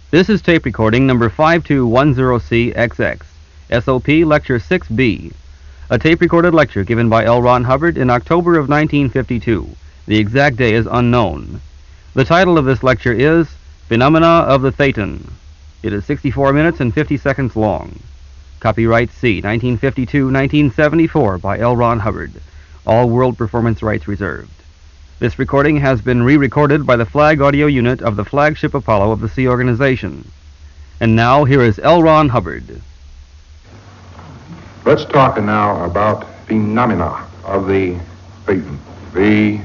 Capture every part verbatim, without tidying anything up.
This is tape recording number five two one zero C X X, S O P Lecture six B, a tape-recorded lecture given by L. Ron Hubbard in October of nineteen fifty-two. The exact day is unknown. The title of this lecture is Phenomena of the Thetan. It is sixty-four minutes and fifty seconds long. Copyright C, nineteen fifty-two to nineteen seventy-four by L. Ron Hubbard. All world performance rights reserved. This recording has been re-recorded by the Flag Audio Unit of the Flagship Apollo of the Sea Organization. And now, here is L. Ron Hubbard. Let's talk now about phenomena of the Thetan. The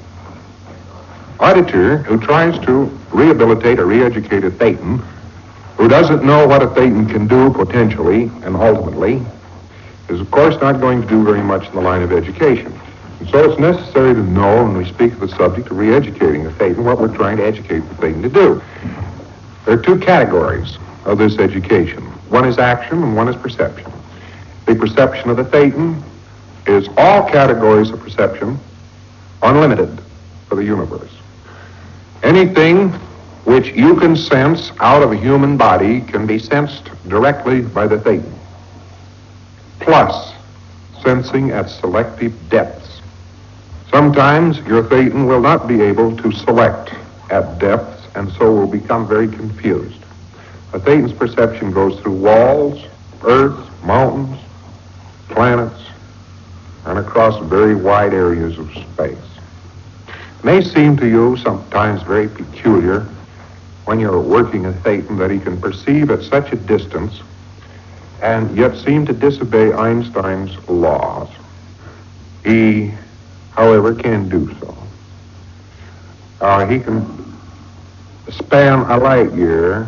auditor who tries to rehabilitate or re-educate a Thetan, who doesn't know what a Thetan can do potentially and ultimately, is of course not going to do very much in the line of education. And so it's necessary to know, when we speak of the subject of re-educating the Thetan, what we're trying to educate the Thetan to do. There are two categories of this education. One is action and one is perception. The perception of the Thetan is all categories of perception unlimited for the universe. Anything which you can sense out of a human body can be sensed directly by the Thetan, plus sensing at selective depths. Sometimes your Thetan will not be able to select at depths and so will become very confused. A Thetan's perception goes through walls, earth, mountains, planets, and across very wide areas of space. It may seem to you sometimes very peculiar when you're working a Thetan that he can perceive at such a distance and yet seem to disobey Einstein's laws. He, however, can do so. Uh, he can span a light year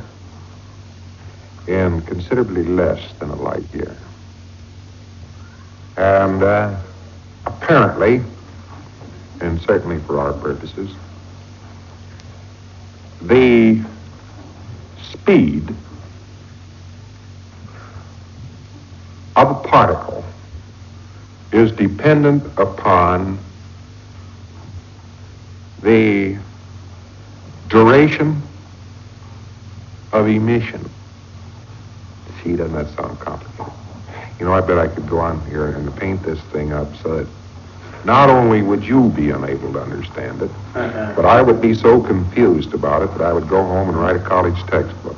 in considerably less than a light year. And uh, apparently, and certainly for our purposes, the speed of a particle is dependent upon the duration of emission. See, doesn't that sound complicated? You know, I bet I could go on here and paint this thing up so that not only would you be unable to understand it, but I would be so confused about it that I would go home and write a college textbook.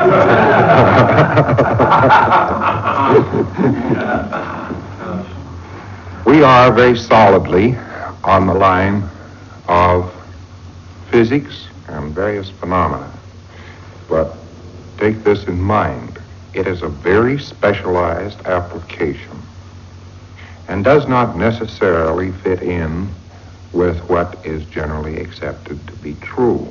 We are very solidly on the line of physics and various phenomena. But take this in mind. It is a very specialized application and does not necessarily fit in with what is generally accepted to be true.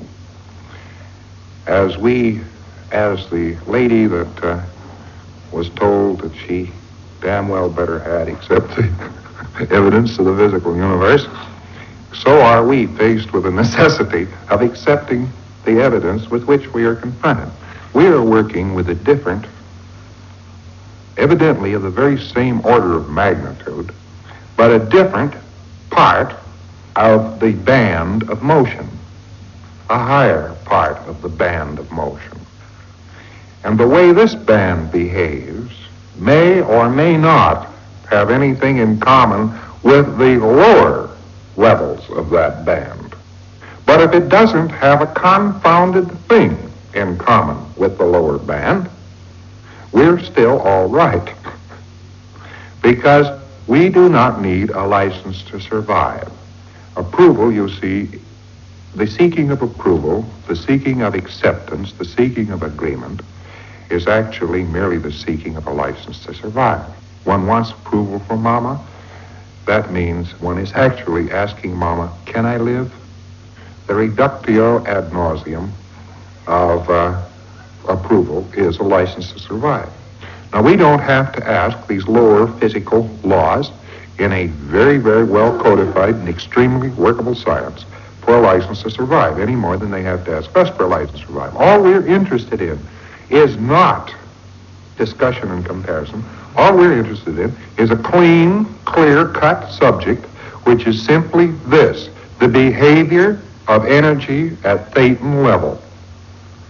As we, as the lady that uh, was told that she damn well better had accept the evidence of the physical universe, so are we faced with the necessity of accepting the evidence with which we are confronted. We are working with a different, evidently of the very same order of magnitude, but a different part of the band of motion, a higher part of the band of motion. And the way this band behaves may or may not have anything in common with the lower levels of that band. But if it doesn't have a confounded thing in common with the lower band, we're still all right. Because we do not need a license to survive. Approval, you see, the seeking of approval, the seeking of acceptance, the seeking of agreement, is actually merely the seeking of a license to survive. One wants approval from Mama. That means one is actually asking Mama, can I live? The reductio ad nauseam of uh, approval is a license to survive. Now, we don't have to ask these lower physical laws in a very, very well codified and extremely workable science for a license to survive any more than they have to ask us for a license to survive. All we're interested in is not discussion and comparison. All we're interested in is a clean, clear-cut subject, which is simply this: the behavior of energy at Thetan level.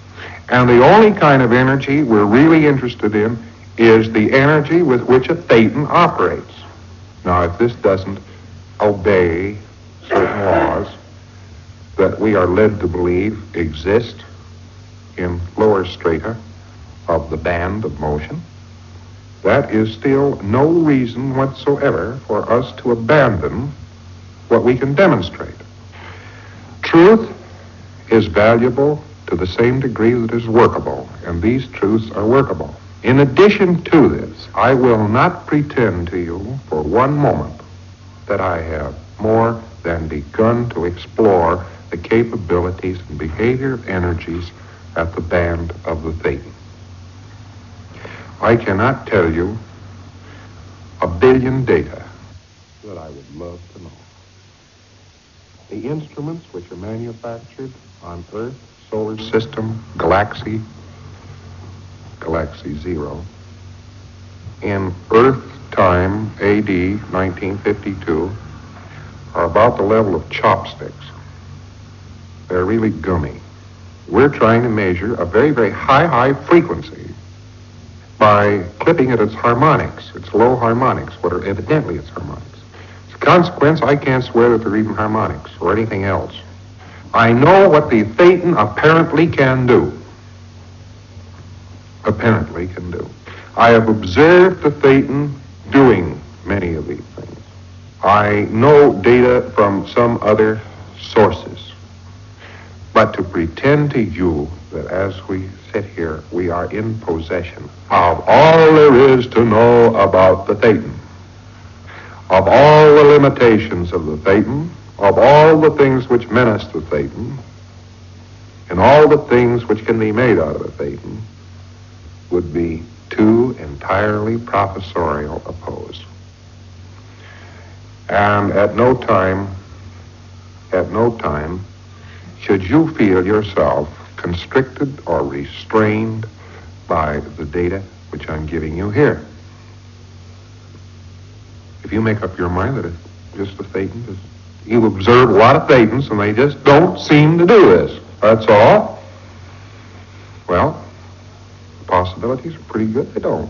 And the only kind of energy we're really interested in is the energy with which a thetan operates. Now, if this doesn't obey certain laws that we are led to believe exist in lower strata of the band of motion, that is still no reason whatsoever for us to abandon what we can demonstrate. Truth is valuable to the same degree that is workable, and these truths are workable. In addition to this, I will not pretend to you for one moment that I have more than begun to explore the capabilities and behavior of energies at the band of the thetan. I cannot tell you a billion data that I would love to know. The instruments which are manufactured on Earth, solar system, galaxy, galaxy zero, in Earth time, A D nineteen fifty-two, are about the level of chopsticks. They're really gummy. We're trying to measure a very, very high, high frequency by clipping at its harmonics, its low harmonics, what are evidently its harmonics. As a consequence, I can't swear that they're even harmonics or anything else. I know what the thetan apparently can do. Apparently can do. I have observed the thetan doing many of these things. I know data from some other sources. But to pretend to you that as we sit here, we are in possession of all there is to know about the thetan, of all the limitations of the thetan, of all the things which menace the thetan, and all the things which can be made out of the thetan, would be too entirely professorial a pose. And at no time, at no time, should you feel yourself constricted or restrained by the data which I'm giving you here. If you make up your mind that it's just a thetan, just, you observe a lot of thetans and they just don't seem to do this, that's all, well, the possibilities are pretty good they don't.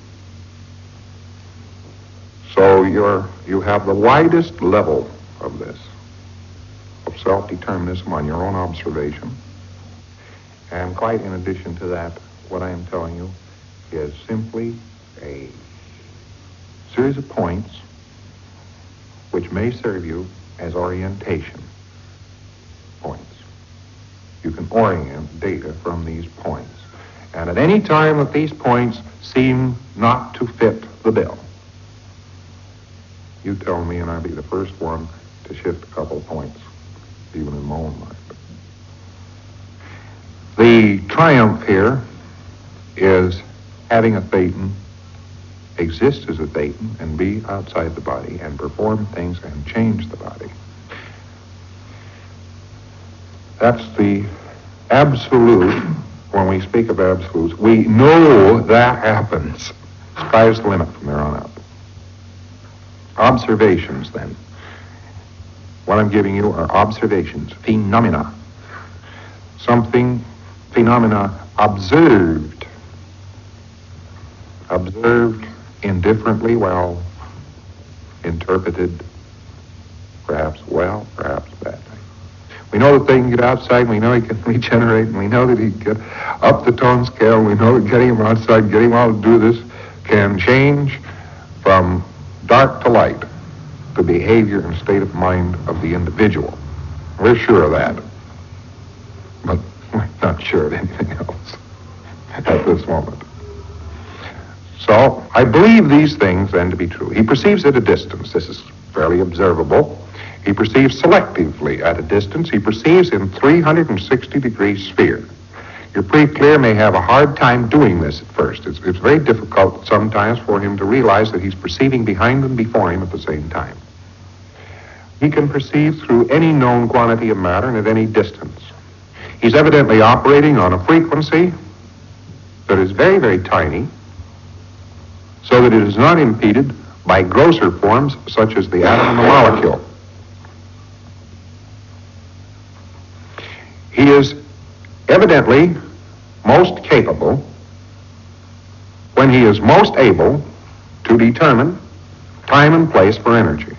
So you're, you have the widest level of this, of self-determinism on your own observation. And quite in addition to that, what I am telling you is simply a series of points which may serve you as orientation points. You can orient data from these points. And at any time that these points seem not to fit the bill, you tell me and I'll be the first one to shift a couple of points, even in my own mind. The triumph here is having a thetan exist as a thetan and be outside the body and perform things and change the body. That's the absolute. When we speak of absolutes, we know that happens. Sky's the limit from there on out. Observations, then. What I'm giving you are observations, phenomena. Something, phenomena observed. Observed indifferently, well, interpreted perhaps well, perhaps badly. We know that they can get outside, and we know he can regenerate, and we know that he can get up the tone scale, and we know that getting him outside, getting him out to do this, can change from dark to light the behavior and state of mind of the individual. We're sure of that, but we're not sure of anything else at this moment. So I believe these things then to be true. He perceives at a distance. This is fairly observable. He perceives selectively at a distance. He perceives in three hundred sixty degree sphere. Your pretty clear may have a hard time doing this at first. It's, it's very difficult sometimes for him to realize that he's perceiving behind and before him at the same time. He can perceive through any known quantity of matter and at any distance. He's evidently operating on a frequency that is very, very tiny, so that it is not impeded by grosser forms such as the atom and the molecule. He is evidently most capable, when he is most able to determine time and place for energy.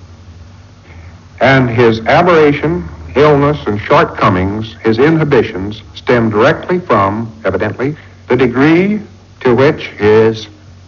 And his aberration, illness, and shortcomings, his inhibitions, stem directly from, evidently, the degree to which his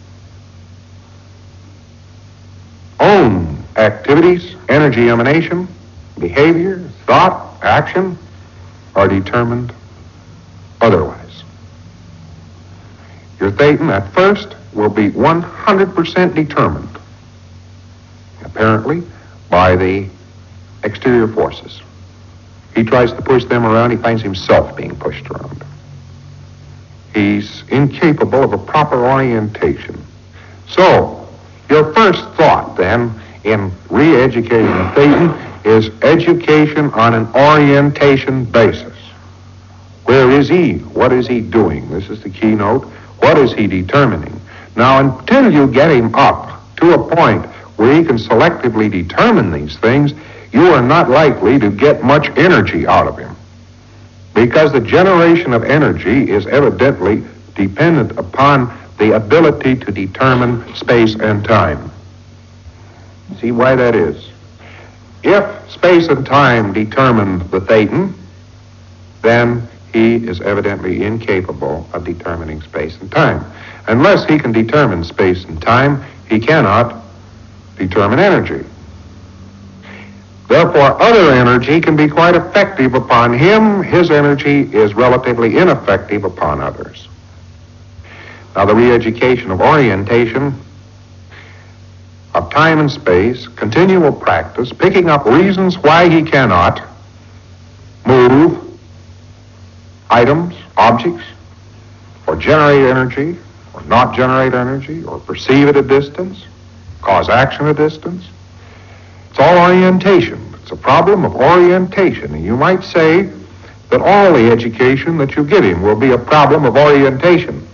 own activities, energy emanation, behavior, thought, action, are determined otherwise. Your Thetan at first will be one hundred percent determined, apparently, by the exterior forces. He tries to push them around, he finds himself being pushed around. He's incapable of a proper orientation. So, your first thought, then, in re-educating the Thetan is education on an orientation basis. Where is he? What is he doing? This is the keynote. What is he determining? Now, until you get him up to a point where he can selectively determine these things, you are not likely to get much energy out of him. Because the generation of energy is evidently dependent upon the ability to determine space and time. See why that is? If space and time determine the Thetan, then he is evidently incapable of determining space and time. Unless he can determine space and time, he cannot determine energy. Therefore, other energy can be quite effective upon him. His energy is relatively ineffective upon others. Now, the re-education of orientation, of time and space, continual practice, picking up reasons why he cannot move items, objects, or generate energy, or not generate energy, or perceive at a distance, cause action at a distance. It's all orientation. It's a problem of orientation. And you might say that all the education that you give him will be a problem of orientation.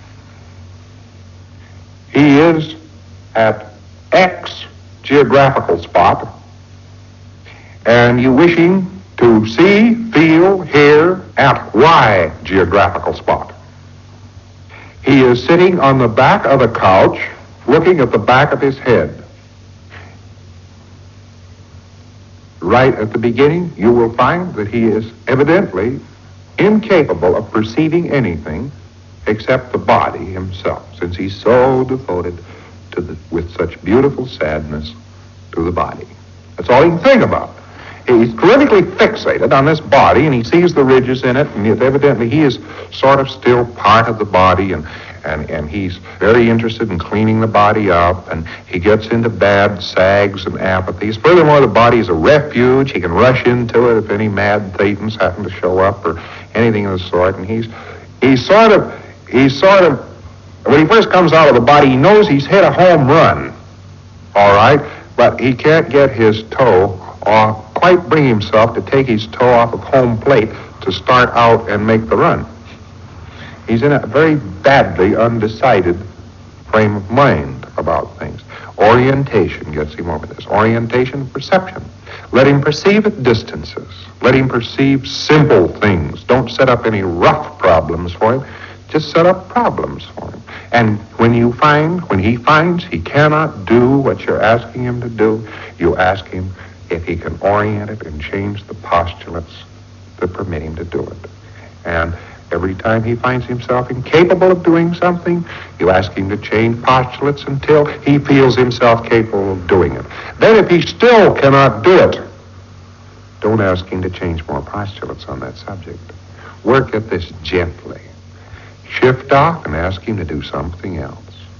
He is at X geographical spot, and you wish him to see, feel, hear at Y geographical spot. He is sitting on the back of a couch, looking at the back of his head. Right at the beginning, you will find that he is evidently incapable of perceiving anything except the body himself, since he's so devoted to the, with such beautiful sadness, to the body. That's all he can think about. He's terrifically fixated on this body, and he sees the ridges in it, and yet evidently he is sort of still part of the body, and, and, and he's very interested in cleaning the body up, and he gets into bad sags and apathies. Furthermore, the body is a refuge. He can rush into it if any mad Thetans happen to show up or anything of the sort, and he's, he's sort of, he's sort of, when he first comes out of the body, he knows he's hit a home run, all right, but he can't get his toe or quite bring himself to take his toe off of home plate to start out and make the run. He's in a very badly undecided frame of mind about things. Orientation gets him over this. Orientation of perception. Let him perceive at distances. Let him perceive simple things. Don't set up any rough problems for him. Just set up problems for him. And when you find, when he finds he cannot do what you're asking him to do, you ask him if he can orient it and change the postulates that permit him to do it. And every time he finds himself incapable of doing something, you ask him to change postulates until he feels himself capable of doing it. Then if he still cannot do it, don't ask him to change more postulates on that subject. Work at this gently. Shift off and ask him to do something else.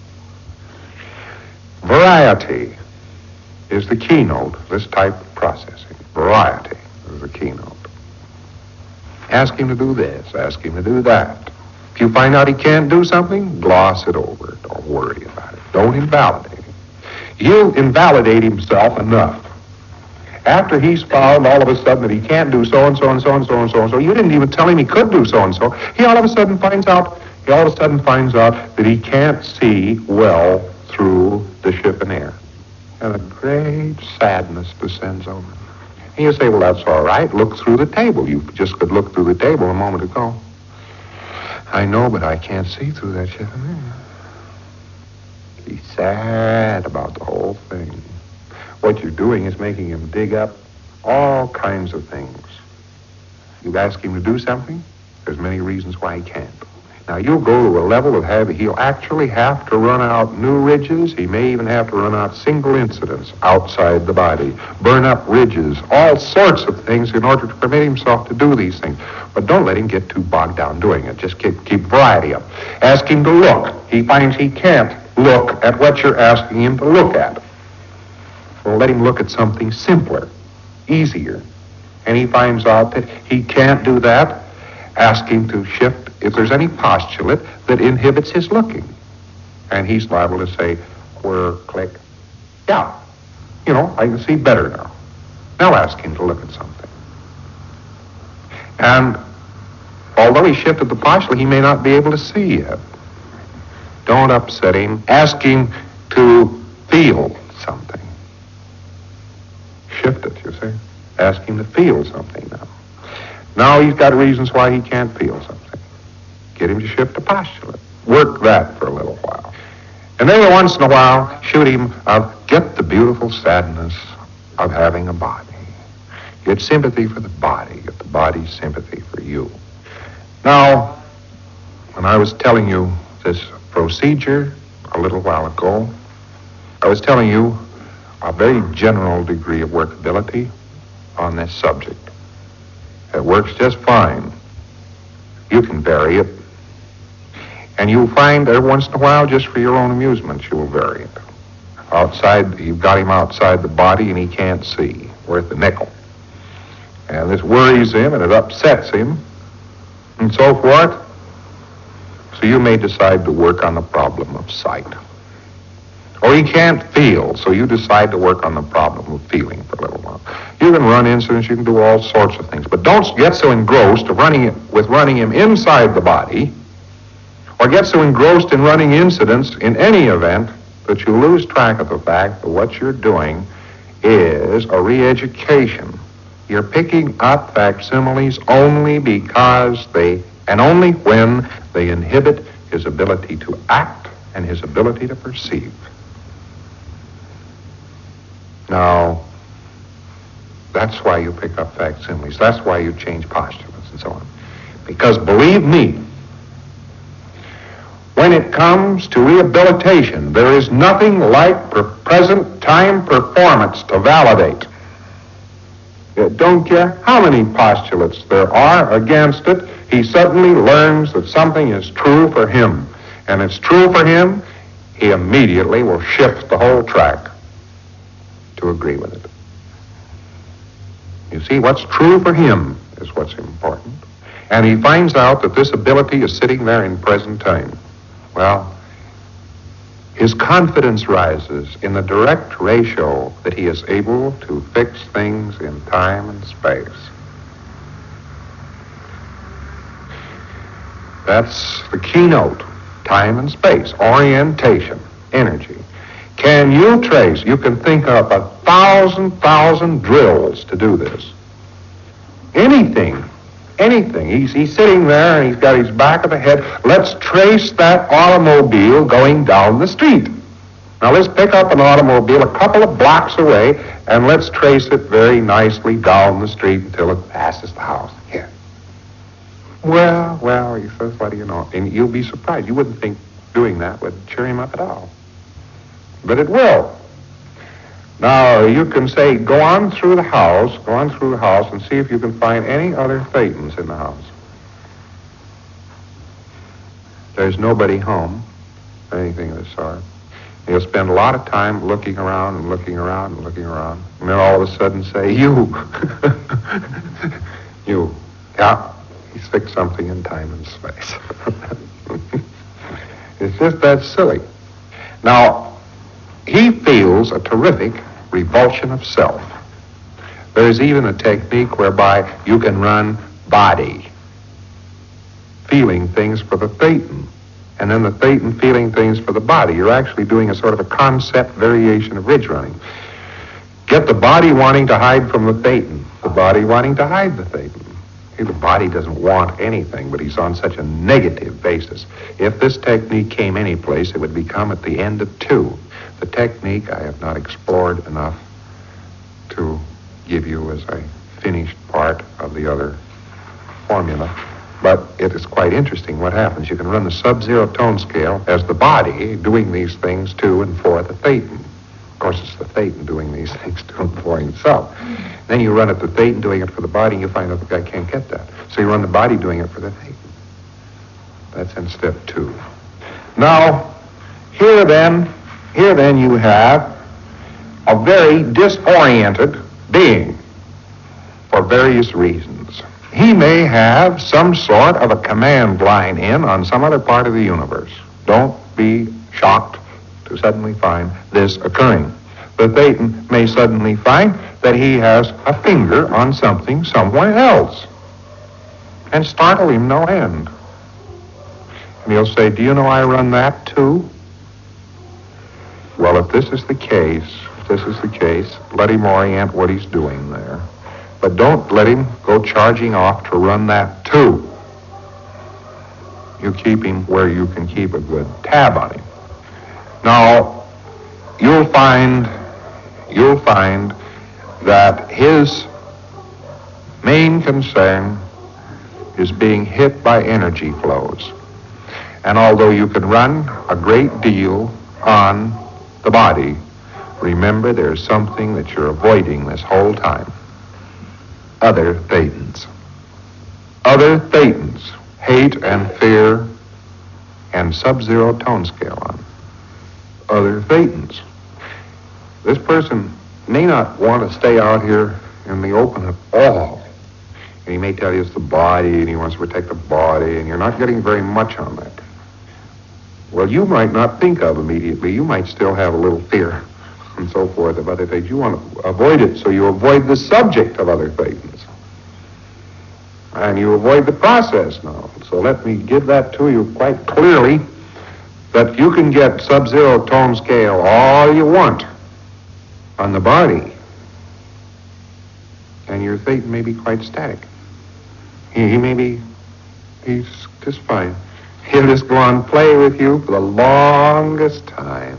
Variety is the keynote of this type of processing. Variety is the keynote. Ask him to do this, ask him to do that. If you find out he can't do something, gloss it over. Don't worry about it. Don't invalidate him. He'll invalidate himself enough. After he's found all of a sudden that he can't do so-and-so and so-and-so and so-and-so, you didn't even tell him he could do so-and-so, he all of a sudden finds out, he all of a sudden finds out that he can't see well through the ship and air. And a great sadness descends over him. And you say, well, that's all right. Look through the table. You just could look through the table a moment ago. I know, but I can't see through that shit. He's sad about the whole thing. What you're doing is making him dig up all kinds of things. You ask him to do something, there's many reasons why he can't. Now, you'll go to a level of having, he'll actually have to run out new ridges. He may even have to run out single incidents outside the body, burn up ridges, all sorts of things in order to permit himself to do these things. But don't let him get too bogged down doing it. Just keep, keep variety up. Ask him to look. He finds he can't look at what you're asking him to look at. Well, let him look at something simpler, easier. And he finds out that he can't do that. Ask him to shift if there's any postulate that inhibits his looking. And he's liable to say, whir, click. Yeah, you know, I can see better now. Now ask him to look at something. And although he shifted the postulate, he may not be able to see yet. Don't upset him. Ask him to feel something. Shift it, you see. Ask him to feel something now. Now he's got reasons why he can't feel something. Get him to shift the postulate. Work that for a little while. And every once in a while, shoot him of get the beautiful sadness of having a body. Get sympathy for the body. Get the body's sympathy for you. Now, when I was telling you this procedure a little while ago, I was telling you a very general degree of workability on this subject. It works just fine. You can vary it. And you'll find every once in a while, just for your own amusement, you'll vary it. Outside, you've got him outside the body and he can't see, worth a nickel. And this worries him and it upsets him and so forth. So you may decide to work on the problem of sight. Or he can't feel, so you decide to work on the problem of feeling for a little while. You can run incidents, you can do all sorts of things, but don't get so engrossed of running it, with running him inside the body, or get so engrossed in running incidents in any event that you lose track of the fact that what you're doing is a re-education. You're picking up facsimiles only because they, and only when they inhibit his ability to act and his ability to perceive. Now, that's why you pick up facsimiles. That's why you change postulates and so on. Because believe me, when it comes to rehabilitation, there is nothing like per present time performance to validate. You don't care how many postulates there are against it, he suddenly learns that something is true for him. And it's true for him, he immediately will shift the whole track to agree with it. You see, what's true for him is what's important. And he finds out that this ability is sitting there in present time. Well, his confidence rises in the direct ratio that he is able to fix things in time and space. That's the keynote. Time and space, orientation, energy. Can you trace, you can think up a thousand, thousand drills to do this. Anything, anything. He's, he's sitting there and he's got his back of the head. Let's trace that automobile going down the street. Now let's pick up an automobile a couple of blocks away and let's trace it very nicely down the street until it passes the house. Here. Well, well, he says, what do you know? And you'll be surprised. You wouldn't think doing that would cheer him up at all. But it will. Now, you can say, go on through the house, go on through the house and see if you can find any other Thetans in the house. There's nobody home, anything of the sort. You'll spend a lot of time looking around and looking around and looking around. And then all of a sudden say, you. you. Yeah, he's fixed something in time and space. It's just that silly. Now, he feels a terrific revulsion of self. There's even a technique whereby you can run body, feeling things for the Thetan, and then the Thetan feeling things for the body. You're actually doing a sort of a concept variation of ridge running. Get the body wanting to hide from the Thetan, the body wanting to hide the Thetan. The body doesn't want anything, but he's on such a negative basis. If this technique came any place, it would become at the end of two. The technique I have not explored enough to give you as a finished part of the other formula, but it is quite interesting what happens. You can run the sub-zero tone scale as the body doing these things to and for the thetan. Of course, it's the thetan doing these things to and for himself. Then you run it the thetan doing it for the body, and you find out the guy can't get that. So you run the body doing it for the thetan. That's in step two. Now, here then, here then you have a very disoriented being for various reasons. He may have some sort of a command line in on some other part of the universe. Don't be shocked to suddenly find this occurring. The thetan may suddenly find that he has a finger on something somewhere else and startle him no end. And he'll say, do you know I run that too? Well, if this is the case, if this is the case, let him orient what he's doing there. But don't let him go charging off to run that too. You keep him where you can keep a good tab on him. Now, you'll find, you'll find that his main concern is being hit by energy flows. And although you can run a great deal on the body, remember there's something that you're avoiding this whole time. Other thetans. Other thetans. Hate and fear and sub-zero tone scale on. Other thetans. This person may not want to stay out here in the open at all. And he may tell you it's the body, and he wants to protect the body, and you're not getting very much on that. Well, you might not think of immediately. You might still have a little fear and so forth of other things. You want to avoid it, so you avoid the subject of other thetans. And you avoid the process now. So let me give that to you quite clearly, that you can get sub-zero tone scale all you want on the body, and your thetan may be quite static. He, he may be, he's just fine. He'll just go on play with you for the longest time.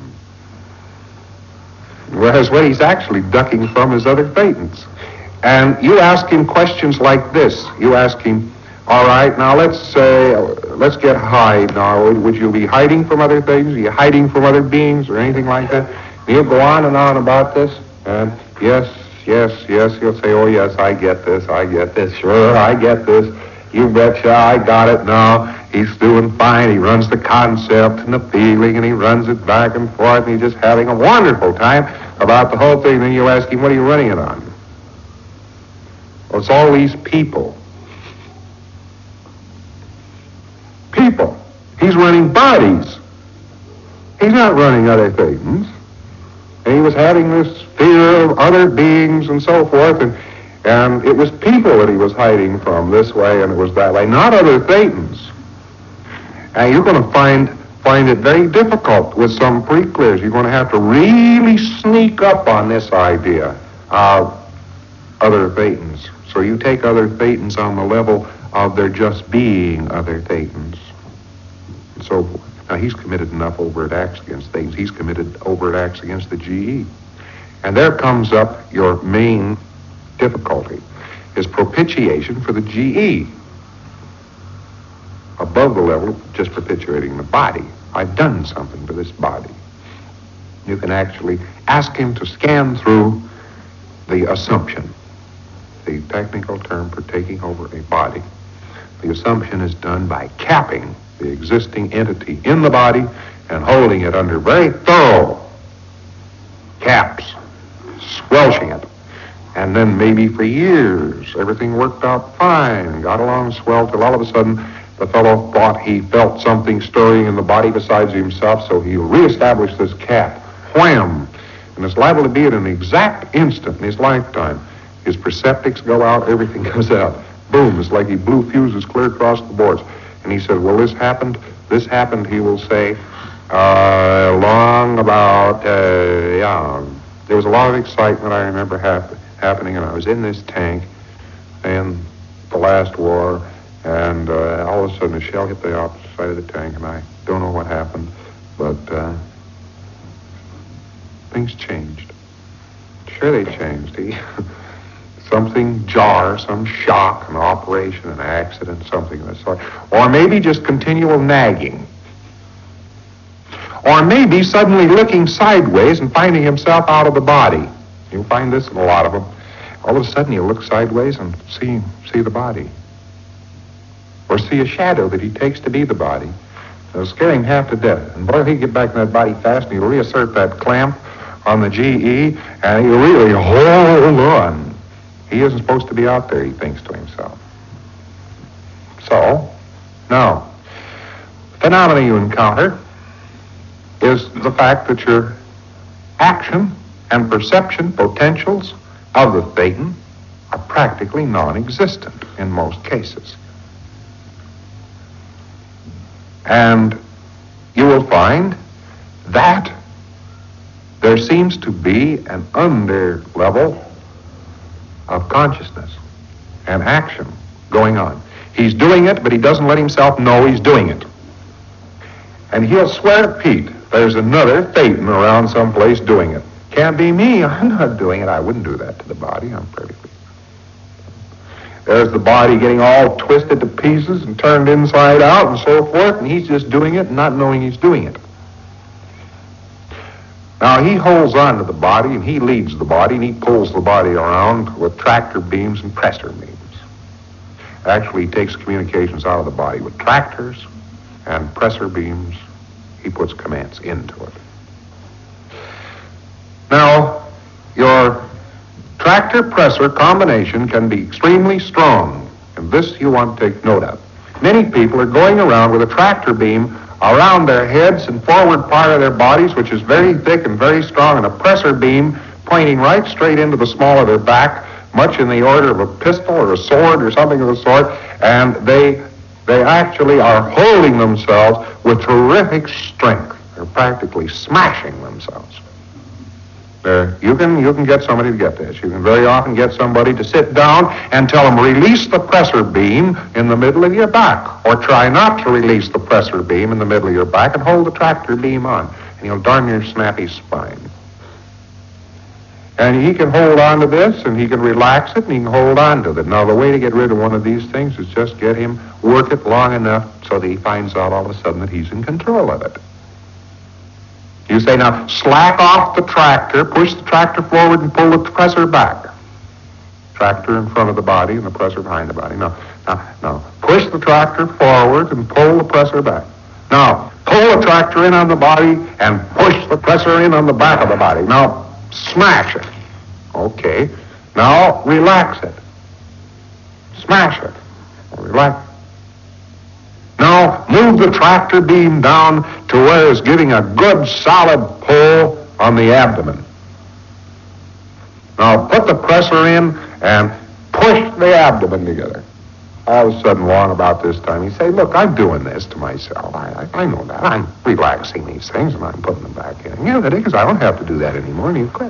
Whereas what he's actually ducking from is other thetans. And you ask him questions like this. You ask him, all right, now let's say, let's get high now. Would you be hiding from other things? Are you hiding from other beings or anything like that? And he'll go on and on about this. And yes, yes, yes, he'll say, oh, yes, I get this, I get this. Sure, I get this. You betcha, I got it now. He's doing fine. He runs the concept and the feeling, and he runs it back and forth, and he's just having a wonderful time about the whole thing. Then you ask him, what are you running it on? Well, it's all these people. People. He's running bodies. He's not running other things. And he was having this fear of other beings and so forth, and and it was people that he was hiding from this way, and it was that way, not other thetans. And you're going to find find it very difficult with some pre-clears. You're going to have to really sneak up on this idea of other thetans. So you take other thetans on the level of there just being other thetans, and so forth. Now, he's committed enough overt acts against thetans. He's committed overt acts against the G E. And there comes up your main difficulty, is propitiation for the G E. Above the level of just propitiating the body. I've done something to this body. You can actually ask him to scan through the assumption, the technical term for taking over a body. The assumption is done by capping the existing entity in the body and holding it under very thorough caps, squelching it. And then maybe for years, everything worked out fine, got along swell, till all of a sudden the fellow thought he felt something stirring in the body besides himself, so he'll reestablish this cap. Wham! And it's liable to be at an exact instant in his lifetime. His perceptics go out, everything goes out. Boom, it's like he blew fuses clear across the boards. And he said, well, this happened, this happened, he will say, uh, long about, uh, yeah, there was a lot of excitement I remember hap- happening, and I was in this tank, and the last war, and uh, all of a sudden a shell hit the opposite side of the tank, and I don't know what happened, but uh, things changed. Sure they changed. He, something jar, some shock, an operation, an accident, something of the sort. Or maybe just continual nagging. Or maybe suddenly looking sideways and finding himself out of the body. You'll find this in a lot of them. All of a sudden he'll look sideways and see, see the body. Or see a shadow that he takes to be the body. It'll scare him half to death. And boy, he'll get back in that body fast and he'll reassert that clamp on the G E, and he'll really hold on. He isn't supposed to be out there, he thinks to himself. So, now, the phenomena you encounter is the fact that your action and perception potentials of the thetan are practically non-existent in most cases. And you will find that there seems to be an under level of consciousness and action going on. He's doing it, but he doesn't let himself know he's doing it. And he'll swear to Pete, there's another thetan around someplace doing it. Can't be me, I'm not doing it. I wouldn't do that to the body, I'm perfectly. There's the body getting all twisted to pieces and turned inside out and so forth, and he's just doing it and not knowing he's doing it. Now, he holds on to the body, and he leads the body, and he pulls the body around with tractor beams and pressor beams. Actually, he takes communications out of the body with tractors and pressor beams. He puts commands into it. Now, your tractor-pressor combination can be extremely strong, and this you want to take note of. Many people are going around with a tractor beam around their heads and forward part of their bodies, which is very thick and very strong, and a pressor beam pointing right straight into the small of their back, much in the order of a pistol or a sword or something of the sort, and they they actually are holding themselves with terrific strength. They're practically smashing themselves. There, you can you can get somebody to get this. You can very often get somebody to sit down and tell them, release the pressor beam in the middle of your back. Or try not to release the pressor beam in the middle of your back and hold the tractor beam on. And you'll darn near snap his spine. And he can hold on to this, and he can relax it, and he can hold on to it. Now, the way to get rid of one of these things is just get him, work it long enough so that he finds out all of a sudden that he's in control of it. You say, now, slack off the tractor, push the tractor forward and pull the pressor back. Tractor in front of the body and the pressor behind the body. Now, now, now, push the tractor forward and pull the pressor back. Now, pull the tractor in on the body and push the pressor in on the back of the body. Now, smash it. Okay. Now, relax it. Smash it. Relax. Now, move the tractor beam down to where it's giving a good solid pull on the abdomen. Now, put the pressor in and push the abdomen together. All of a sudden, along about this time, you say, look, I'm doing this to myself. I, I, I know that. I'm relaxing these things, and I'm putting them back in. Yeah, that is, I don't have to do that anymore, and you quit.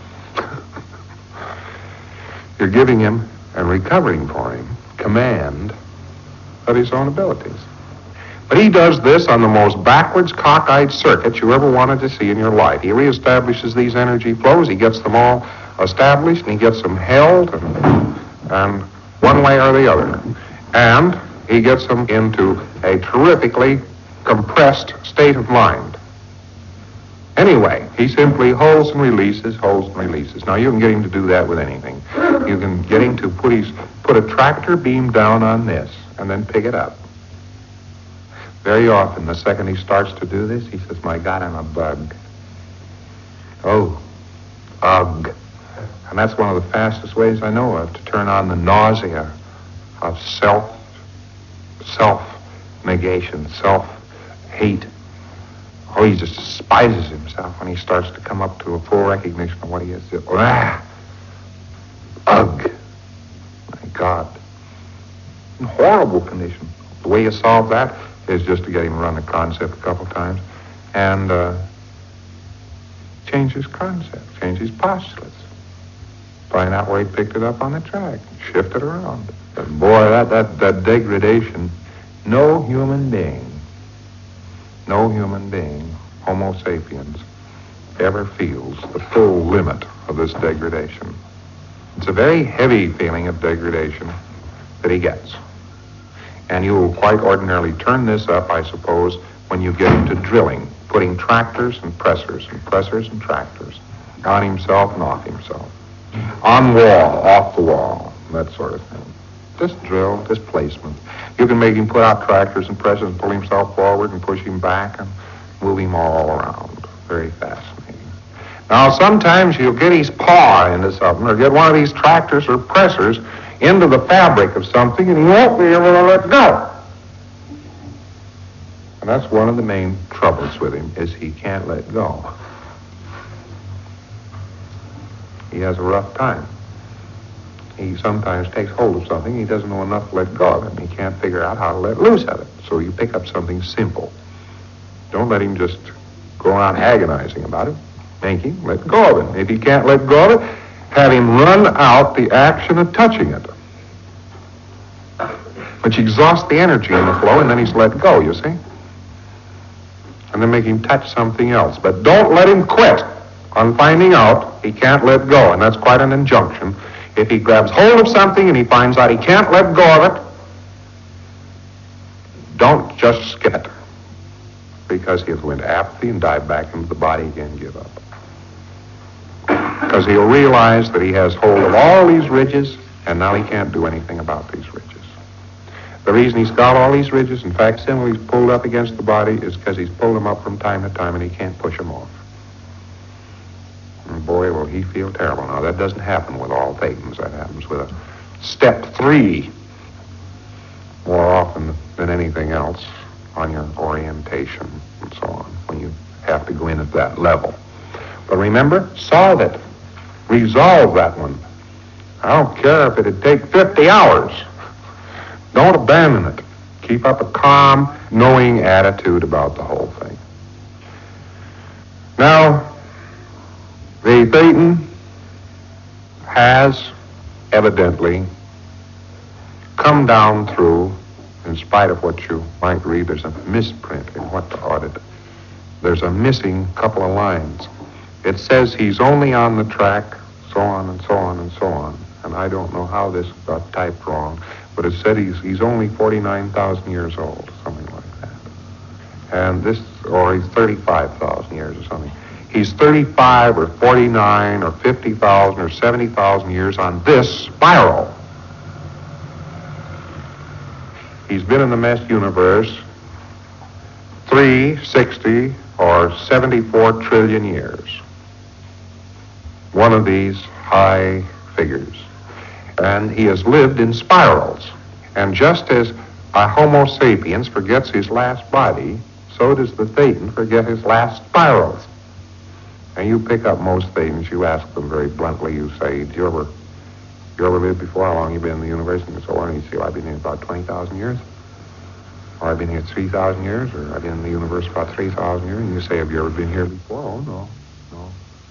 You're giving him and recovering for him command of his own abilities. But he does this on the most backwards, cockeyed circuit you ever wanted to see in your life. He reestablishes these energy flows, he gets them all established, and he gets them held, and, and one way or the other. And he gets them into a terrifically compressed state of mind. Anyway, he simply holds and releases, holds and releases. Now, you can get him to do that with anything. You can get him to put his put a tractor beam down on this and then pick it up. Very often, the second he starts to do this, he says, my God, I'm a bug. Oh, ugh. And that's one of the fastest ways I know of to turn on the nausea of self, self-negation, self-hate. Oh, he just despises himself when he starts to come up to a full recognition of what he is. Ah, ugh. My God. Horrible condition. The way you solve that is just to get him to run the concept a couple times and uh, change his concept, change his postulates. Find out where he picked it up on the track. Shift it around. But boy, that, that, that degradation, no human being, no human being, Homo sapiens, ever feels the full limit of this degradation. It's a very heavy feeling of degradation that he gets. And you will quite ordinarily turn this up, I suppose, when you get into drilling, putting tractors and pressers and pressers and tractors on himself and off himself. On wall, off the wall, that sort of thing. Just drill, displacement. You can make him put out tractors and pressers and pull himself forward and push him back and move him all around. Very fascinating. Now, sometimes you'll get his paw into something or get one of these tractors or pressers into the fabric of something and he won't be able to let go. And that's one of the main troubles with him, is he can't let go. He has a rough time. He sometimes takes hold of something, he doesn't know enough to let go of it, and he can't figure out how to let loose of it. So you pick up something simple. Don't let him just go around agonizing about it. Make him let go of it. If he can't let go of it, have him run out the action of touching it, which exhausts the energy in the flow, and then he's let go, you see? And then make him touch something else. But don't let him quit on finding out he can't let go, and that's quite an injunction. If he grabs hold of something and he finds out he can't let go of it, don't just skip it, because he'll go into apathy and dive back into the body again and give up. Because he'll realize that he has hold of all these ridges, and now he can't do anything about these ridges. The reason he's got all these ridges, in fact, similarly pulled up against the body, is because he's pulled them up from time to time and he can't push them off. And boy, will he feel terrible. Now, that doesn't happen with all Thetans. That happens with a step three more often than anything else on your orientation and so on, when you have to go in at that level. But remember, solve it. Resolve that one. I don't care if it'd take fifty hours. Don't abandon it. Keep up a calm, knowing attitude about the whole thing. Now, the Thetan has evidently come down through, in spite of what you might read, there's a misprint in what to audit. There's a missing couple of lines. It says he's only on the track, so on and so on and so on. And I don't know how this got typed wrong, but it said he's, he's only forty-nine thousand years old, something like that. And this, or he's thirty-five thousand years or something. He's thirty-five or forty-nine or fifty thousand or seventy thousand years on this spiral. He's been in the mesh universe three, sixty, or seventy-four trillion years. One of these high figures. And he has lived in spirals. And just as a Homo sapiens forgets his last body, so does the Thetan forget his last spirals. And you pick up most Thetans, you ask them very bluntly, you say, do you ever, you ever lived before? How long have you been in the universe? And so on. And you say, well, I've been here about twenty thousand years. Or I've been here three thousand years. Or I've been in the universe about three thousand years. And you say, have you ever been here before? Oh, no, no.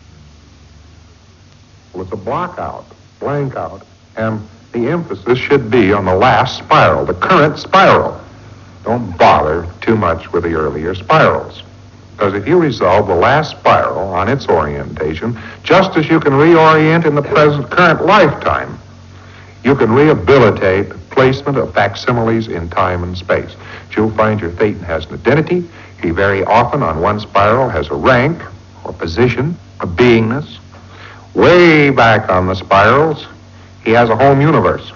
Well, it's a block out, blank out. And the emphasis should be on the last spiral, the current spiral. Don't bother too much with the earlier spirals. Because if you resolve the last spiral on its orientation, just as you can reorient in the present current lifetime, you can rehabilitate the placement of facsimiles in time and space. You'll find your Thetan has an identity. He very often on one spiral has a rank or position, a beingness. Way back on the spirals, he has a home universe.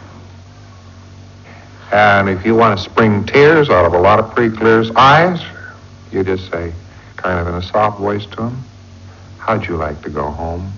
And if you want to spring tears out of a lot of pretty clear's eyes, you just say, kind of in a soft voice to him, how'd you like to go home?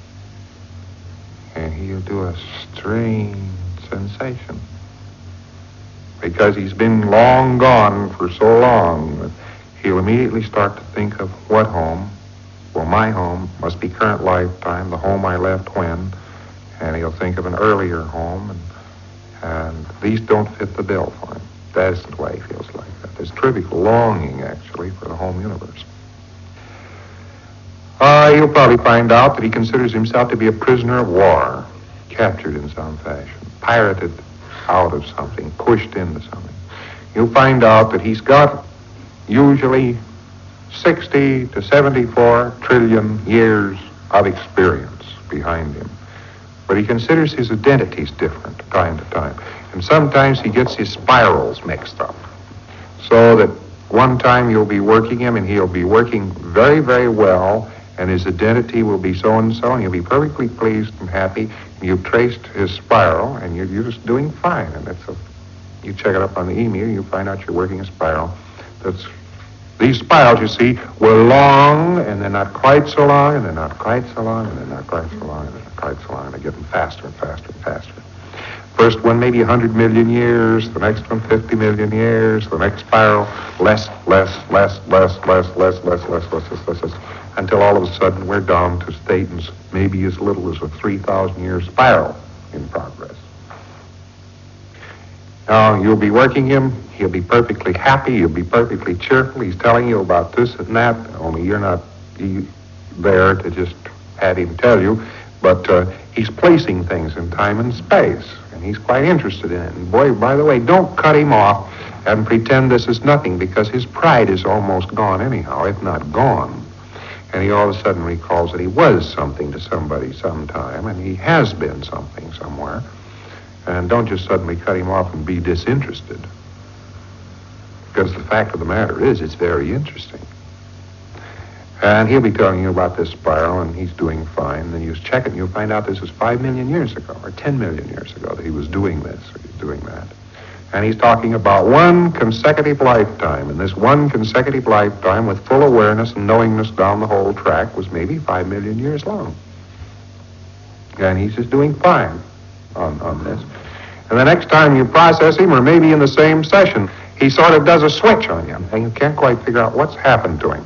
And he'll do a strange sensation. Because he's been long gone for so long that he'll immediately start to think of what home. Well, my home must be current lifetime, the home I left when. And he'll think of an earlier home, and, and these don't fit the bill for him. That isn't why he feels like that. There's terrific longing, actually, for the home universe. Uh, you'll probably find out that he considers himself to be a prisoner of war. captured in some fashion, pirated out of something, pushed into something. You'll find out that he's got usually sixty to seventy-four trillion years of experience behind him. But he considers his identities different time to time. And sometimes he gets his spirals mixed up. So that one time you'll be working him and he'll be working very, very well, and his identity will be so-and-so, and you'll be perfectly pleased and happy. And you've traced his spiral, and you're, you're just doing fine. And that's a, you check it up on the email, you find out you're working a spiral. That's These spirals, you see, were long, and they're not quite so long, and they're not quite so long, and they're not quite so long, and they're not quite so long, and they're getting faster and faster and faster. First one maybe one hundred million years, the next one fifty million years, the next spiral less, less, less, less, less, less, less, less, less, less, less, less, until all of a sudden we're down to Staten's maybe as little as a three thousand year spiral in progress. Now, you'll be working him. He'll be perfectly happy. You'll be perfectly cheerful. He's telling you about this and that, only you're not there to just have him tell you. But uh, he's placing things in time and space, and he's quite interested in it. And boy, by the way, don't cut him off and pretend this is nothing, because his pride is almost gone anyhow, if not gone. And he all of a sudden recalls that he was something to somebody sometime, and he has been something somewhere. And don't just suddenly cut him off and be disinterested. Because the fact of the matter is, it's very interesting. And he'll be telling you about this spiral, and he's doing fine. Then you check it, and you'll find out this is five million years ago, or ten million years ago, that he was doing this, or he's doing that. And he's talking about one consecutive lifetime, and this one consecutive lifetime with full awareness and knowingness down the whole track was maybe five million years long. And he's just doing fine on, on this. And the next time you process him, or maybe in the same session, he sort of does a switch on you, and you can't quite figure out what's happened to him.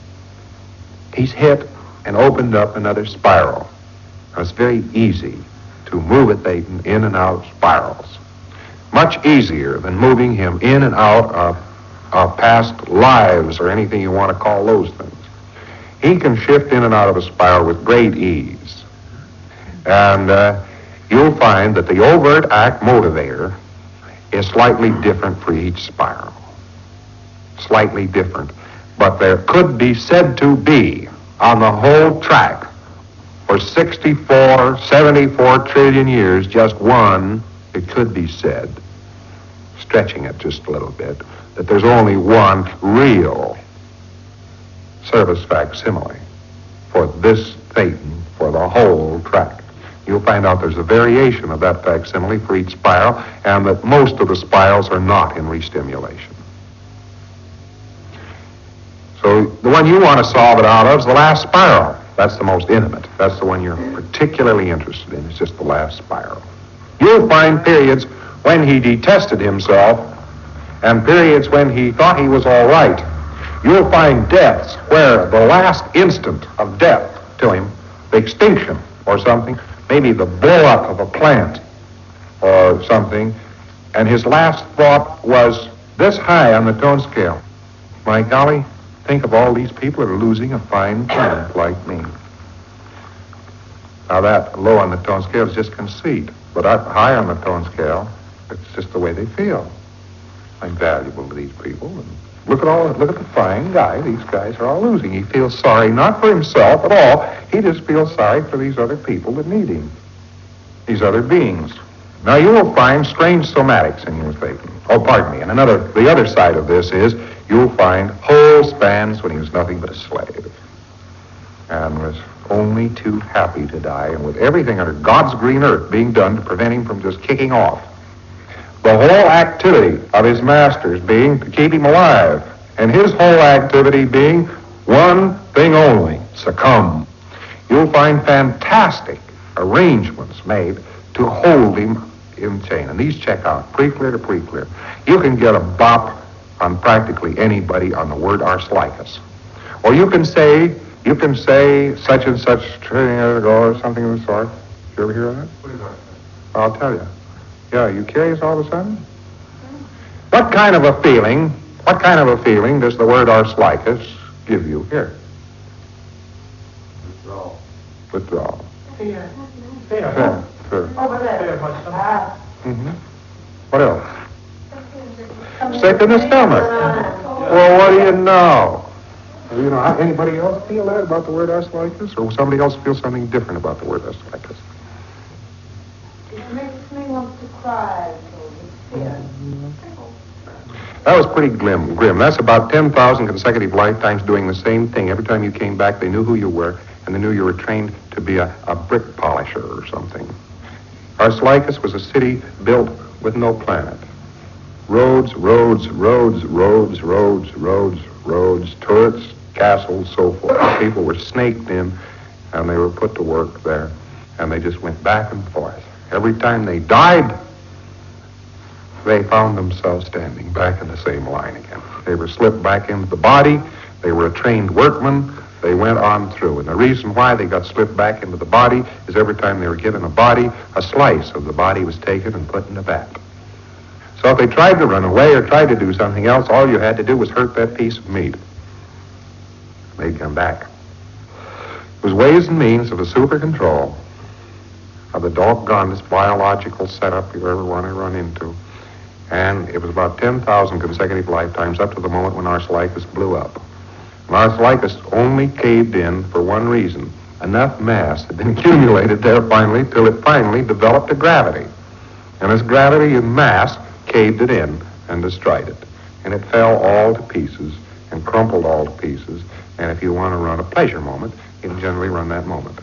He's hit and opened up another spiral. Now, it's very easy to move a Thetan in and out of spirals. Much easier than moving him in and out of, of past lives or anything you want to call those things. He can shift in and out of a spiral with great ease. And uh, you'll find that the overt act motivator is slightly different for each spiral. Slightly different. But there could be said to be, on the whole track, for sixty-four, seventy-four trillion years, just one, it could be said, stretching it just a little bit, that there's only one real service facsimile for this Thetan for the whole track. You'll find out there's a variation of that facsimile for each spiral, and that most of the spirals are not in restimulation. So the one you want to solve it out of is the last spiral. That's the most intimate. That's the one you're particularly interested in. It's just the last spiral. You'll find periods when he detested himself and periods when he thought he was all right. You'll find deaths where the last instant of death to him, the extinction or something, maybe the blow-up of a plant or something, and his last thought was this high on the tone scale. My golly, think of all these people that are losing a fine plant like me. Now that low on the tone scale is just conceit, but up high on the tone scale, it's just the way they feel. I'm valuable to these people, and look at all, look at the fine guy. These guys are all losing. He feels sorry not for himself at all. He just feels sorry for these other people that need him, these other beings. Now you will find strange somatics in your Thetan. Oh, pardon me. And another, the other side of this is you'll find whole spans when he was nothing but a slave, and was only too happy to die, and with everything under God's green earth being done to prevent him from just kicking off. The whole activity of his masters being to keep him alive, and his whole activity being one thing only, succumb. You'll find fantastic arrangements made to hold him in chain, and these check out pre-clear to pre-clear. You can get a bop on practically anybody on the word Archelaus. Or you can say, you can say such and such trillion years ago or something of the sort. You ever hear of that? What is that? I'll tell you. Yeah, you curious all of a sudden? What kind of a feeling, what kind of a feeling does the word Archelaus give you here? Withdrawal. Withdrawal. Fear. Fear. Sure. Over there. Ah. Mm-hmm. What else? Sick in the stomach. Well, what do you know? You know, anybody else feel that about the word Arthritis? Or somebody else feel something different about the word Arthritis? It makes me want to cry. So yeah. That was pretty grim. Grim. That's about ten thousand consecutive lifetimes doing the same thing. Every time you came back, they knew who you were, and they knew you were trained to be a, a brick polisher or something. Arslykus was a city built with no planet. Roads, roads, roads, roads, roads, roads, roads, turrets, castles, so forth. People were snaked in, and they were put to work there, and they just went back and forth. Every time they died, they found themselves standing back in the same line again. They were slipped back into the body. They were a trained workman. They went on through. And the reason why they got slipped back into the body is every time they were given a body, a slice of the body was taken and put in a vat. So if they tried to run away or tried to do something else, all you had to do was hurt that piece of meat. They'd come back. It was ways and means of the super control of the doggonest biological setup you ever want to run into. And it was about ten thousand consecutive lifetimes up to the moment when Arthlykus blew up. And Arthlykus only caved in for one reason. Enough mass had been accumulated there finally till it finally developed a gravity. And this gravity and mass caved it in and destroyed it. And it fell all to pieces and crumpled all to pieces. And if you want to run a pleasure moment, you can generally run that moment.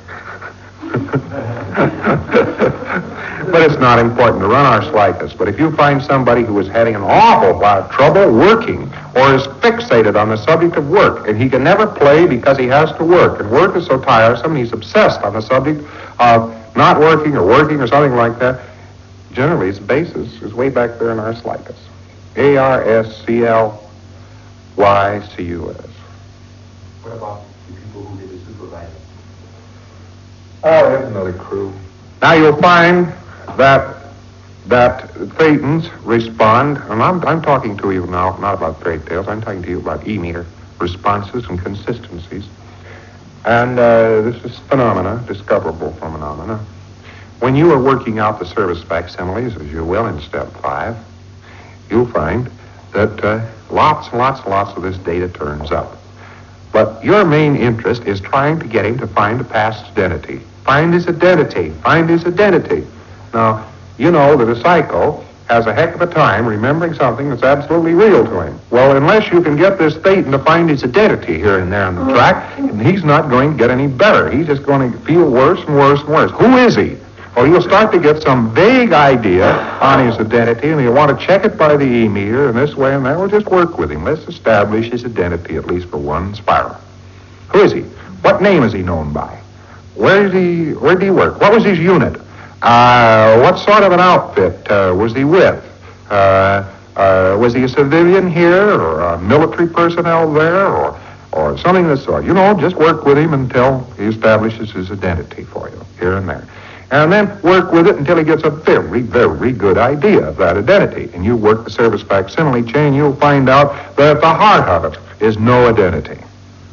But it's not important to run Arthlykus. But if you find somebody who is having an awful lot of trouble working or is fixated on the subject of work, and he can never play because he has to work, and work is so tiresome, he's obsessed on the subject of not working or working or something like that, generally its basis is way back there in Arthlykus. A R S C L Y C U S. What about the people who did the supervising? Oh, there's another crew. Now you'll find that that Thetans respond, and I'm, I'm talking to you now not about fairy tales, I'm talking to you about E-meter responses and consistencies. And uh, this is phenomena, discoverable phenomena. When you are working out the service facsimiles, as you will in step five, you'll find that uh, lots and lots and lots of this data turns up. But your main interest is trying to get him to find a past identity. Find his identity. Find his identity. Now, you know that a psycho has a heck of a time remembering something that's absolutely real to him. Well, unless you can get this Thetan to find his identity here and there on the track, and he's not going to get any better. He's just going to feel worse and worse and worse. Who is he? Well, you'll start to get some vague idea on his identity, and you'll want to check it by the E-meter, and this way and that. We'll just work with him. Let's establish his identity, at least for one spiral. Who is he? What name is he known by? Where did he, where did he work? What was his unit? Uh, what sort of an outfit uh, was he with? Uh, uh, was he a civilian here, or a military personnel there, or, or something of the sort? You know, just work with him until he establishes his identity for you, here and there. And then work with it until he gets a very, very good idea of that identity. And you work the service facsimile chain, you'll find out that at the heart of it is no identity.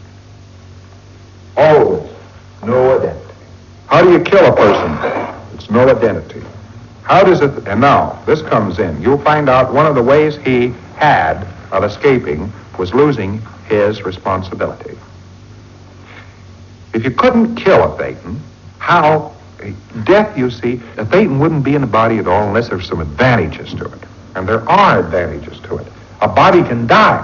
Always no identity. How do you kill a person? It's no identity. How does it, and now, this comes in. You'll find out one of the ways he had of escaping was losing his responsibility. If you couldn't kill a Thetan, how... Death, you see, a Thetan wouldn't be in the body at all unless there's some advantages to it. And there are advantages to it. A body can die.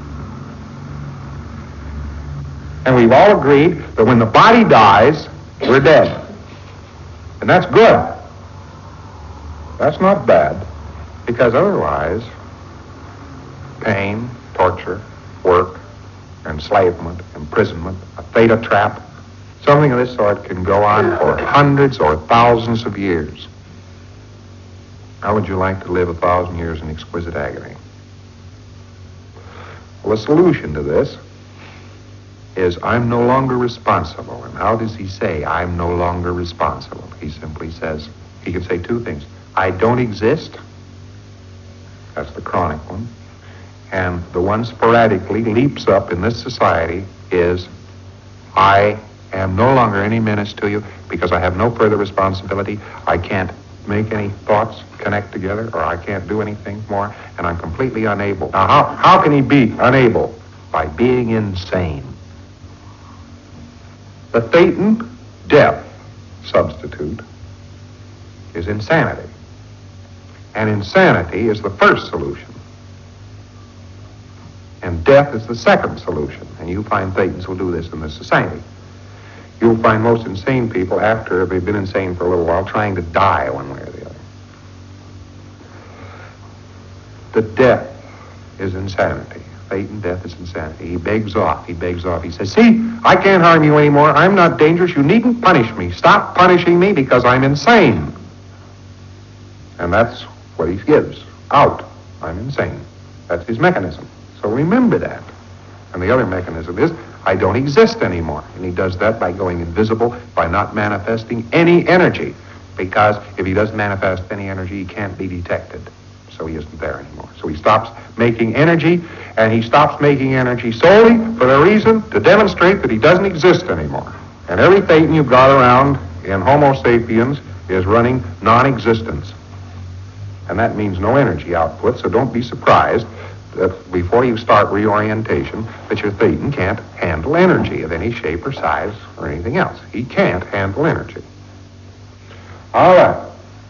And we've all agreed that when the body dies, we're dead. And that's good. That's not bad. Because otherwise, pain, torture, work, enslavement, imprisonment, a theta trap, something of this sort can go on for hundreds or thousands of years. How would you like to live a thousand years in exquisite agony? Well, the solution to this is I'm no longer responsible. And how does he say I'm no longer responsible? He simply says, he can say two things. I don't exist. That's the chronic one. And the one sporadically leaps up in this society is I I am no longer any menace to you because I have no further responsibility. I can't make any thoughts connect together, or I can't do anything more, and I'm completely unable. Now, how, how can he be unable? By being insane. The Thetan death substitute is insanity. And insanity is the first solution. And death is the second solution. And you find Thetans will do this in this society. You'll find most insane people, after they've been insane for a little while, trying to die one way or the other. The death is insanity. Thetan death is insanity. He begs off. He begs off. He says, see, I can't harm you anymore. I'm not dangerous. You needn't punish me. Stop punishing me because I'm insane. And that's what he gives out. I'm insane. That's his mechanism. So remember that. And the other mechanism is, I don't exist anymore. And he does that by going invisible, by not manifesting any energy. Because if he doesn't manifest any energy, he can't be detected. So he isn't there anymore. So he stops making energy, and he stops making energy solely for the reason to demonstrate that he doesn't exist anymore. And every Thetan you've got around in Homo sapiens is running non-existence. And that means no energy output, so don't be surprised that before you start reorientation, that your Thetan can't handle energy of any shape or size or anything else. He can't handle energy. All right.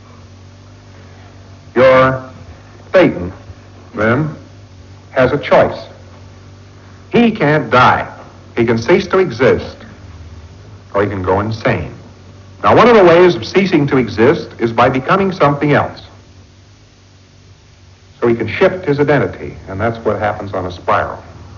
Your Thetan, then, has a choice. He can't die. He can cease to exist, or he can go insane. Now, one of the ways of ceasing to exist is by becoming something else. So he can shift his identity, and that's what happens on a spiral.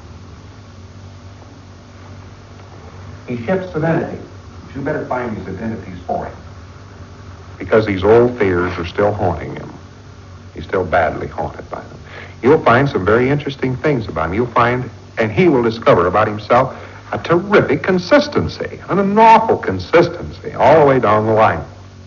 He shifts identity. But you better find his identities for him. Because these old fears are still haunting him. He's still badly haunted by them. You'll find some very interesting things about him. You'll find, and he will discover about himself, a terrific consistency, an awful consistency, all the way down the line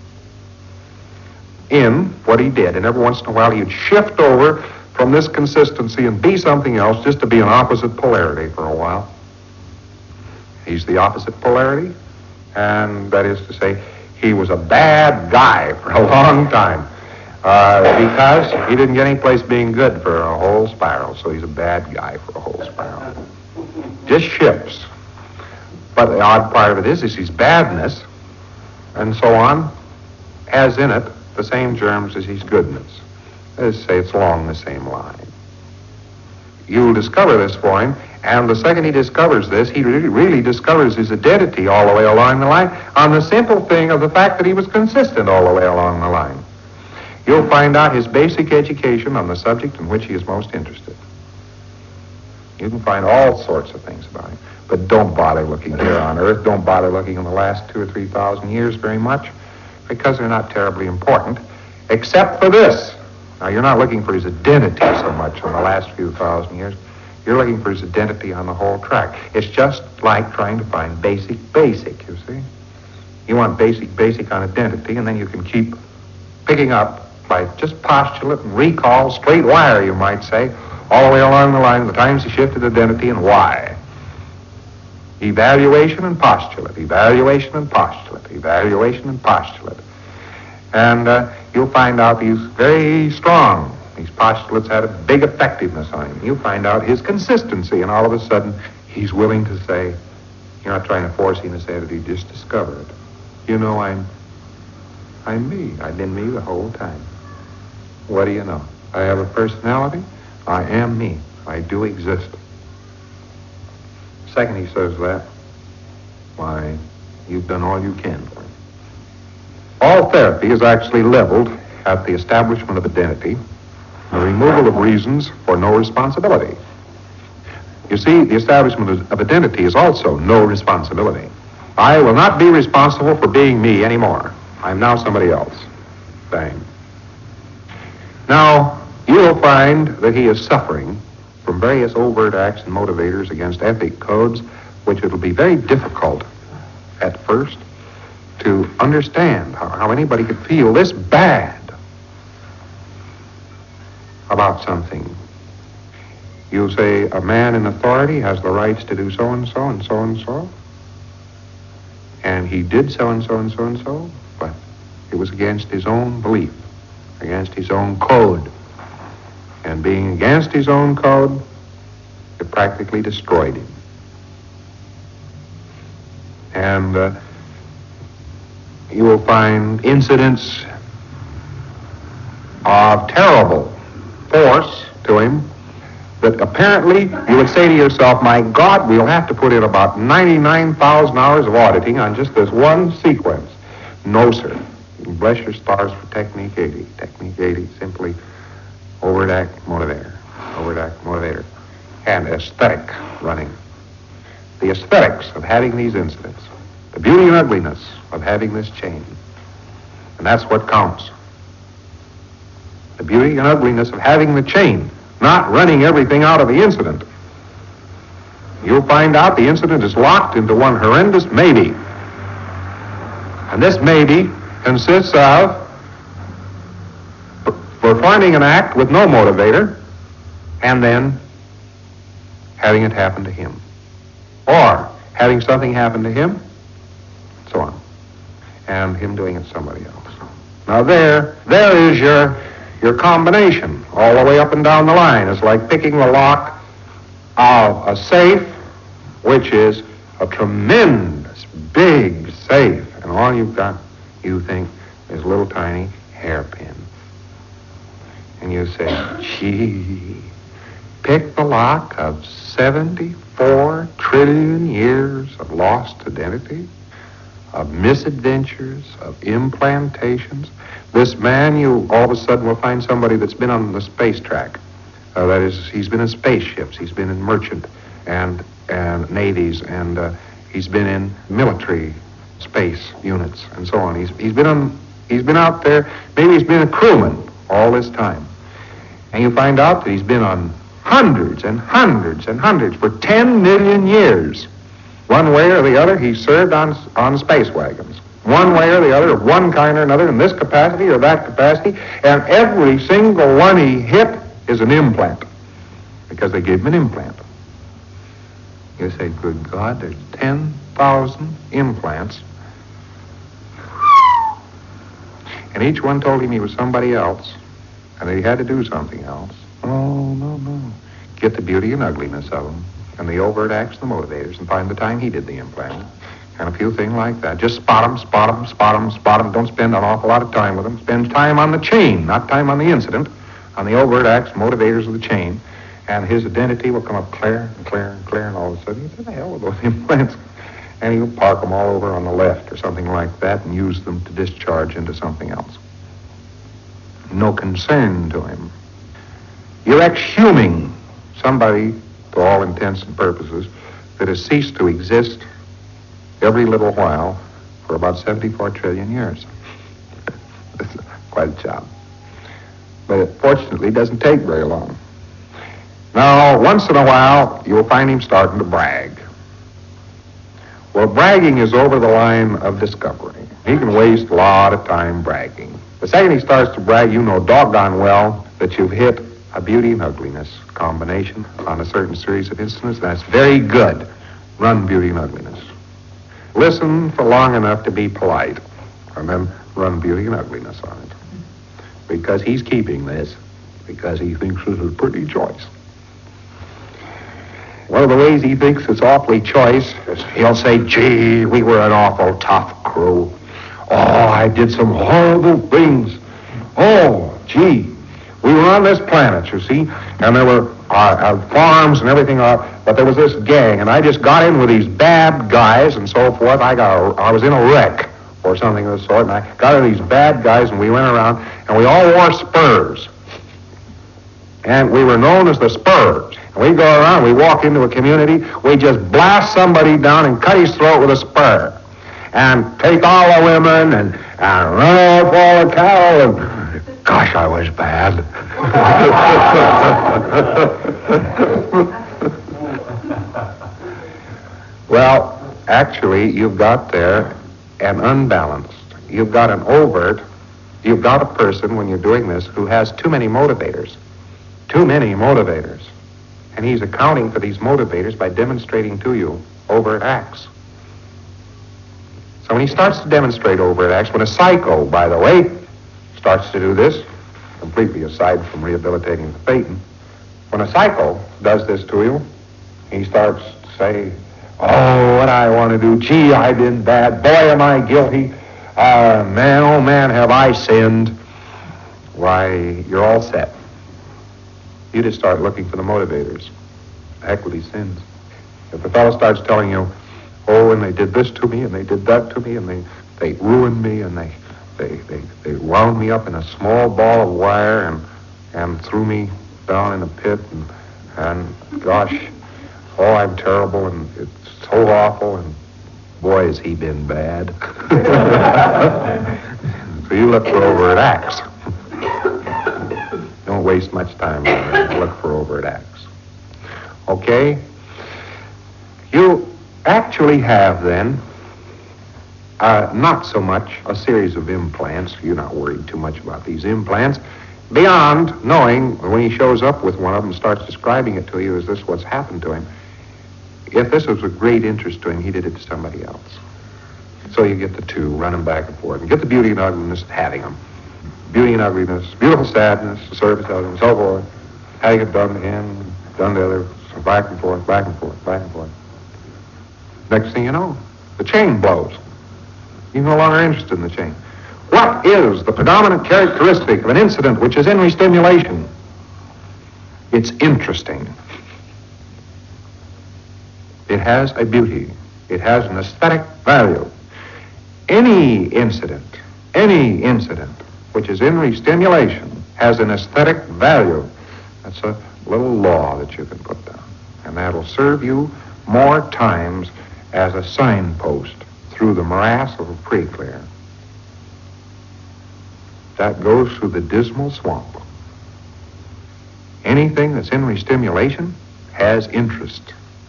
in what he did. And every once in a while he'd shift over from this consistency and be something else, just to be an opposite polarity for a while. He's the opposite polarity, and that is to say, he was a bad guy for a long time. Uh, because he didn't get any place being good for a whole spiral, so he's a bad guy for a whole spiral. Just shifts. But the odd part of it is, is his badness, and so on, has in it the same germs as his goodness. Let's say it's along the same line. You'll discover this for him, and the second he discovers this, he really, really discovers his identity all the way along the line on the simple thing of the fact that he was consistent all the way along the line. You'll find out his basic education on the subject in which he is most interested. You can find all sorts of things about him. But don't bother looking here on Earth. Don't bother looking in the last two or three thousand years very much, because they're not terribly important, except for this. Now, you're not looking for his identity so much in the last few thousand years. You're looking for his identity on the whole track. It's just like trying to find basic basic, you see. You want basic basic on identity, and then you can keep picking up by just postulate and recall, straight wire, you might say, all the way along the line, the times he shifted identity and why. Evaluation and postulate, evaluation and postulate, evaluation and postulate. And uh, you'll find out he's very strong. These postulates had a big effectiveness on him. You'll find out his consistency, and all of a sudden, he's willing to say, you're not trying to force him to say that he just discovered it. You know, I'm, I'm me. I've been me the whole time. What do you know? I have a personality. I am me. I do exist. Second he says that, why, you've done all you can for him. All therapy is actually leveled at the establishment of identity, the removal of reasons for no responsibility. You see, the establishment of identity is also no responsibility. I will not be responsible for being me anymore. I'm now somebody else. Bang. Now, you'll find that he is suffering from various overt acts and motivators against ethic codes, which it'll be very difficult at first to understand how, how anybody could feel this bad about something. You say a man in authority has the rights to do so and so and so and so. and he did so and so and so and so, but it was against his own belief, against his own code. And being against his own code, it practically destroyed him. And uh, you will find incidents of terrible force to him that apparently you would say to yourself, my God, we'll have to put in about ninety-nine thousand hours of auditing on just this one sequence. No, sir. Bless your stars for Technique eighty. Technique eighty, simply overt act motivator. Overt act motivator. And aesthetic running. The aesthetics of having these incidents. The beauty and ugliness of having this chain. And that's what counts. The beauty and ugliness of having the chain, not running everything out of the incident. You'll find out the incident is locked into one horrendous maybe. And this maybe consists of performing an act with no motivator and then having it happen to him. Or having something happen to him, so on. And him doing it to somebody else. Now there, there is your, your combination all the way up and down the line. It's like picking the lock of a safe, which is a tremendous big safe. And all you've got, you think, is a little tiny hairpin. And you say, gee, pick the lock of seventy-four trillion years of lost identity, of misadventures, of implantations. This man, you all of a sudden will find somebody that's been on the space track. Uh, that is, he's been in spaceships, he's been in merchant and and navies, and uh, he's been in military space units and so on. He's he's been on he's been out there. Maybe he's been a crewman all this time, and you find out that he's been on hundreds and hundreds and hundreds for ten million years. One way or the other, he served on on space wagons. One way or the other, of one kind or another, in this capacity or that capacity, and every single one he hit is an implant, because they gave him an implant. You say, good God, there's ten thousand implants, and each one told him he was somebody else, and that he had to do something else. Oh, no, no. Get the beauty and ugliness of them, and the overt acts and the motivators, and find the time he did the implant, and a few things like that. Just spot them, spot them, spot them, spot them. Don't spend an awful lot of time with them. Spend time on the chain, not time on the incident, on the overt acts, motivators of the chain, and his identity will come up clear and clear and clear, and all of a sudden, he said, the hell with those implants. And he'll park them all over on the left or something like that and use them to discharge into something else. No concern to him. You're exhuming somebody, to all intents and purposes, that has ceased to exist every little while for about seventy-four trillion years. It's quite a job. But it fortunately doesn't take very long. Now, once in a while, you'll find him starting to brag. Well, bragging is over the line of discovery. He can waste a lot of time bragging. The second he starts to brag, you know doggone well that you've hit a beauty and ugliness combination on a certain series of incidents. That's very good. Run beauty and ugliness. Listen for long enough to be polite, and then run beauty and ugliness on it. Because he's keeping this, because he thinks it's a pretty choice. One of the ways he thinks it's awfully choice is he'll say, gee, we were an awful tough crew. Oh, I did some horrible things. Oh, gee. We were on this planet, you see, and there were uh, uh, farms and everything, uh, but there was this gang, and I just got in with these bad guys and so forth. I got, a, I was in a wreck or something of the sort, and I got in with these bad guys, and we went around, and we all wore spurs. And we were known as the Spurs. And we go around, we walk into a community, we just blast somebody down and cut his throat with a spur. And take all the women and, and run off all the cattle, and gosh, I was bad. Well, actually, you've got there an unbalanced. You've got an overt. You've got a person, when you're doing this, who has too many motivators. Too many motivators. And he's accounting for these motivators by demonstrating to you overt acts. So when he starts to demonstrate overt acts, when a psycho, by the way, starts to do this, completely aside from rehabilitating the Phaeton, when a psycho does this to you, he starts to say, oh, what I want to do, gee, I've been bad, boy, am I guilty, uh, man, oh man, have I sinned. Why, you're all set. You just start looking for the motivators. Heck with these sins. If the fellow starts telling you, oh, and they did this to me, and they did that to me, and they, they ruined me, and they, they, they, they wound me up in a small ball of wire and, and threw me down in a pit, and, and gosh, oh, I'm terrible, and it's so awful, and boy, has he been bad. So you look for overt acts. Don't waste much time on it. Look for overt acts. Okay? You actually have, then, uh, not so much a series of implants. You're not worried too much about these implants. Beyond knowing when he shows up with one of them and starts describing it to you, is this what's happened to him? If this was of great interest to him, he did it to somebody else. So you get the two running back and forth. And get the beauty and ugliness of having them. Beauty and ugliness, beautiful sadness, the service of them, and so forth. Having it done to him, done to others, so back and forth, back and forth, back and forth. Next thing you know, the chain blows. You're no longer interested in the chain. What is the predominant characteristic of an incident which is in restimulation? It's interesting. It has a beauty. It has an aesthetic value. Any incident, any incident which is in restimulation has an aesthetic value. That's a little law that you can put down. And that'll serve you more times as a signpost through the morass of a pre-clear. That goes through the dismal swamp. Anything that's in restimulation has interest.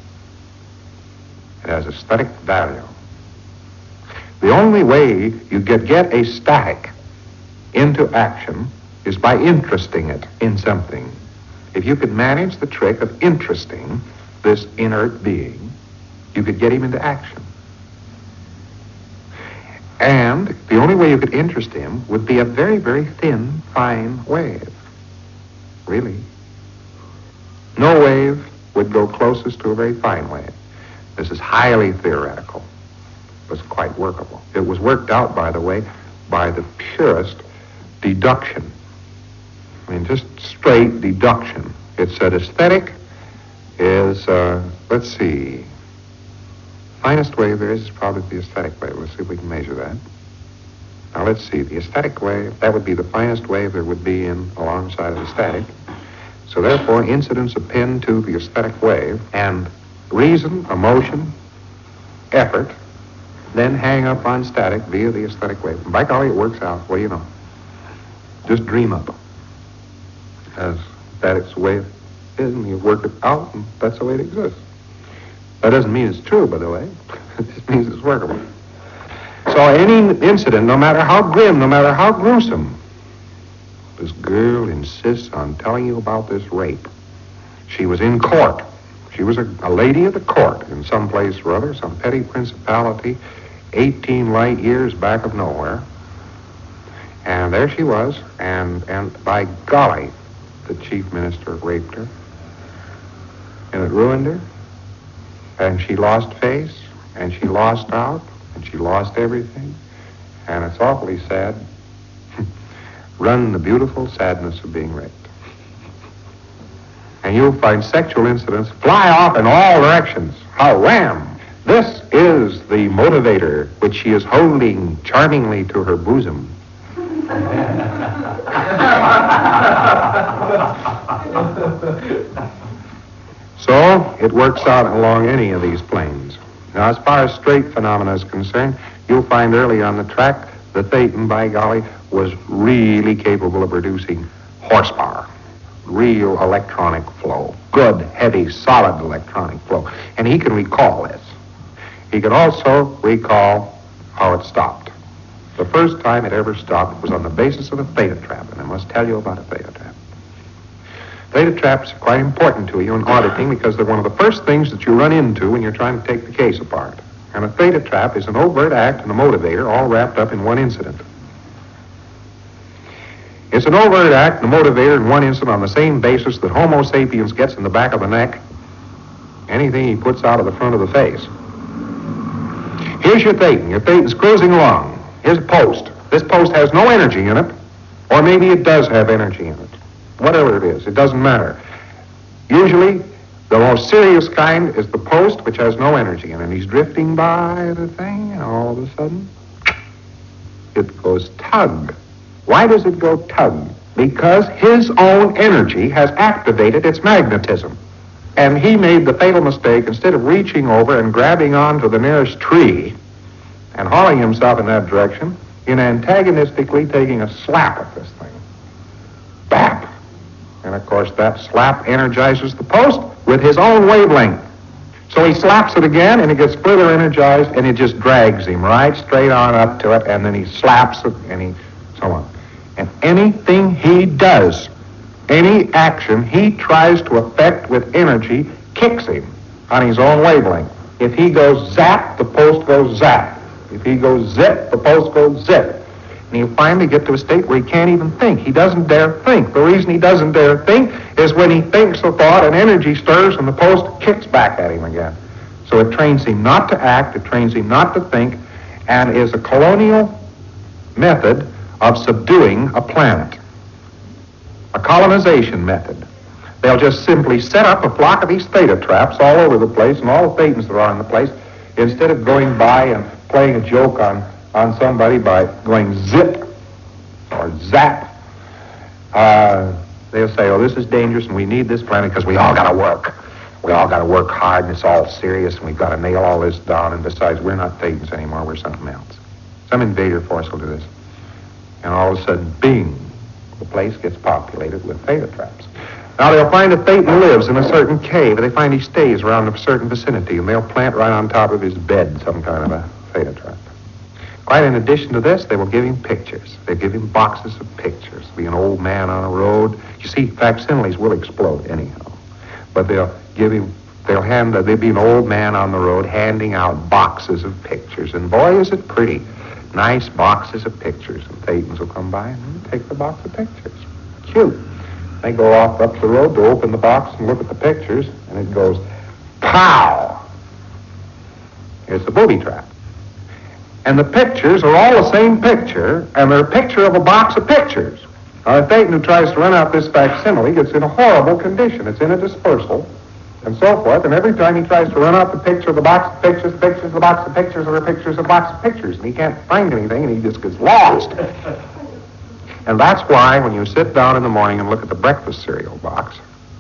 It has aesthetic value. The only way you could get a static into action is by interesting it in something. If you could manage the trick of interesting this inert being, you could get him into action. And the only way you could interest him would be a very, very thin, fine wave. Really. No wave would go closest to a very fine wave. This is highly theoretical. It was quite workable. It was worked out, by the way, by the purest deduction. I mean, just straight deduction. It said aesthetic is, uh, let's see, finest wave there is is probably the aesthetic wave. Let's see if we can measure that. Now, let's see. The aesthetic wave, that would be the finest wave there would be in alongside of the static. So, therefore, incidents append to the aesthetic wave, and reason, emotion, effort, then hang up on static via the aesthetic wave. And by golly, it works out. What do you know? Just dream up. As static's the way it is, and you work it out, and that's the way it exists. That doesn't mean it's true, by the way. It just means it's workable. So any incident, no matter how grim, no matter how gruesome, this girl insists on telling you about this rape. She was in court. She was a, a lady of the court in some place or other, some petty principality, eighteen light years back of nowhere. And there she was, and, and by golly, the chief minister raped her. And it ruined her. And she lost face, and she lost out, and she lost everything. And it's awfully sad. Run the beautiful sadness of being raped. And you'll find sexual incidents fly off in all directions. Haram! This is the motivator which she is holding charmingly to her bosom. So, it works out along any of these planes. Now, as far as straight phenomena is concerned, you'll find early on the track the Phaeton, by golly, was really capable of producing horsepower. Real electronic flow. Good, heavy, solid electronic flow. And he can recall this. He can also recall how it stopped. The first time it ever stopped was on the basis of a theta trap, and I must tell you about a theta trap. Theta traps are quite important to you in auditing because they're one of the first things that you run into when you're trying to take the case apart. And a theta trap is an overt act and a motivator all wrapped up in one incident. It's an overt act and a motivator in one incident on the same basis that Homo sapiens gets in the back of the neck anything he puts out of the front of the face. Here's your Thetan. Your Thetan's cruising along. Here's a post. This post has no energy in it, or maybe it does have energy in it. Whatever it is, it doesn't matter. Usually, the most serious kind is the post which has no energy in it. And he's drifting by the thing, and all of a sudden, it goes tug. Why does it go tug? Because his own energy has activated its magnetism. And he made the fatal mistake, instead of reaching over and grabbing onto the nearest tree and hauling himself in that direction, in antagonistically taking a slap at this thing. Bap! And of course that slap energizes the post with his own wavelength. So he slaps it again and it gets further energized and it just drags him right straight on up to it, and then he slaps it and he so on. And anything he does, any action he tries to affect with energy kicks him on his own wavelength. If he goes zap, the post goes zap. If he goes zip, the post goes zip. And he'll finally get to a state where he can't even think. He doesn't dare think. The reason he doesn't dare think is when he thinks a thought, an energy stirs and the post kicks back at him again. So it trains him not to act, it trains him not to think, and is a colonial method of subduing a planet. A colonization method. They'll just simply set up a flock of these theta traps all over the place, and all the thetans that are in the place, instead of going by and playing a joke on, on somebody by going zip or zap, uh, they'll say, oh, this is dangerous and we need this planet because we all got to work. We all got to work hard and it's all serious and we've got to nail all this down, and besides, we're not thetans anymore, we're something else. Some invader force will do this. And all of a sudden, bing, the place gets populated with theta traps. Now, they'll find a thetan lives in a certain cave, and they find he stays around a certain vicinity, and they'll plant right on top of his bed some kind of a theta trap. Quite in addition to this, they will give him pictures. They'll give him boxes of pictures. Be an old man on a road. You see, facsimiles will explode anyhow. But they'll give him, they'll hand, there'll be an old man on the road handing out boxes of pictures. And boy, is it pretty. Nice boxes of pictures. And thetans will come by and take the box of pictures. Cute. They go off up the road to open the box and look at the pictures, and it goes, pow! It's a booby trap. And the pictures are all the same picture, and they're a picture of a box of pictures. Now, a thetan who tries to run out this facsimile gets in a horrible condition. It's in a dispersal, and so forth, and every time he tries to run out the picture of the box of pictures, the pictures of the box of pictures, or the pictures of the box of pictures, and he can't find anything, and he just gets lost. And that's why when you sit down in the morning and look at the breakfast cereal box,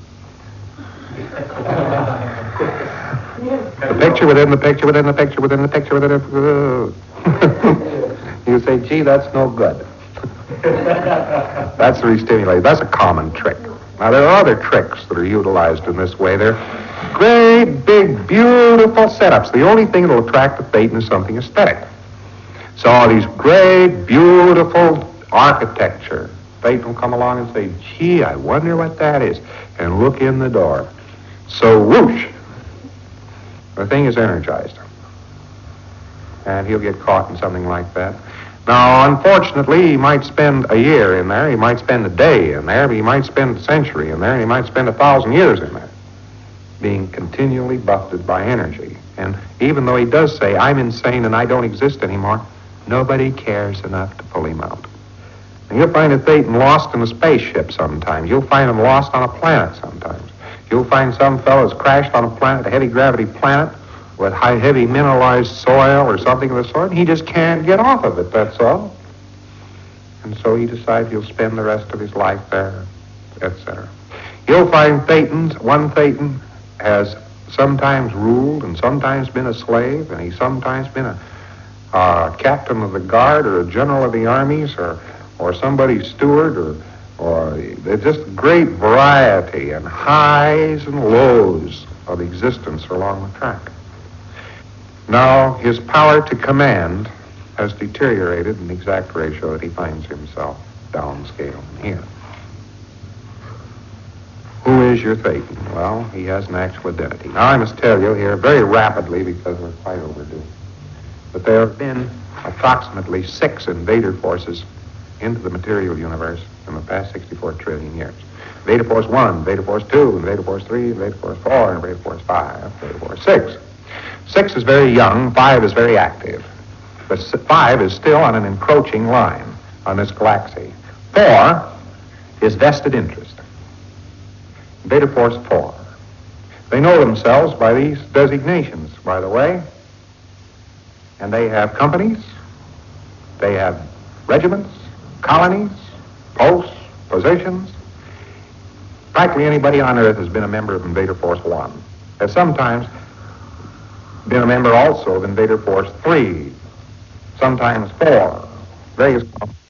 the picture within the picture within the picture within the picture within the you say, gee, that's no good. That's re-stimulated. That's a common trick. Now, there are other tricks that are utilized in this way. They're great, big, beautiful setups. The only thing that will attract the thetan is something aesthetic. So all these great, beautiful architecture. Thetan will come along and say, gee, I wonder what that is, and look in the door. So whoosh, the thing is energized. And he'll get caught in something like that. Now, unfortunately, he might spend a year in there, he might spend a day in there, but he might spend a century in there, and he might spend a thousand years in there, being continually buffeted by energy. And even though he does say, I'm insane and I don't exist anymore, nobody cares enough to pull him out. And you'll find a thetan lost in a spaceship sometimes. You'll find him lost on a planet sometimes. You'll find some fellows crashed on a planet, a heavy gravity planet, with high, heavy mineralized soil or something of the sort, and he just can't get off of it, that's all. And so he decides he'll spend the rest of his life there, et cetera. You'll find thetans, one thetan has sometimes ruled and sometimes been a slave, and he's sometimes been a uh, captain of the guard or a general of the armies or or somebody's steward, or, or there's just great variety and highs and lows of existence along the track. Now, his power to command has deteriorated in the exact ratio that he finds himself downscale here. Who is your thetan? Well, he has an actual identity. Now, I must tell you here very rapidly, because we're quite overdue. that there have been approximately six invader forces into the material universe in the past sixty-four trillion years. Invader Force one, Invader Force two, Invader Force three, Invader Force four, Invader Force five, Invader Force six. Six is very young, five is very active. But five is still on an encroaching line on this galaxy. Four is vested interest. Invader Force four. They know themselves by these designations, by the way. And they have companies, they have regiments, colonies, posts, positions. Practically anybody on Earth has been a member of Invader Force one. Has sometimes been a member also of Invader Force three, sometimes four, various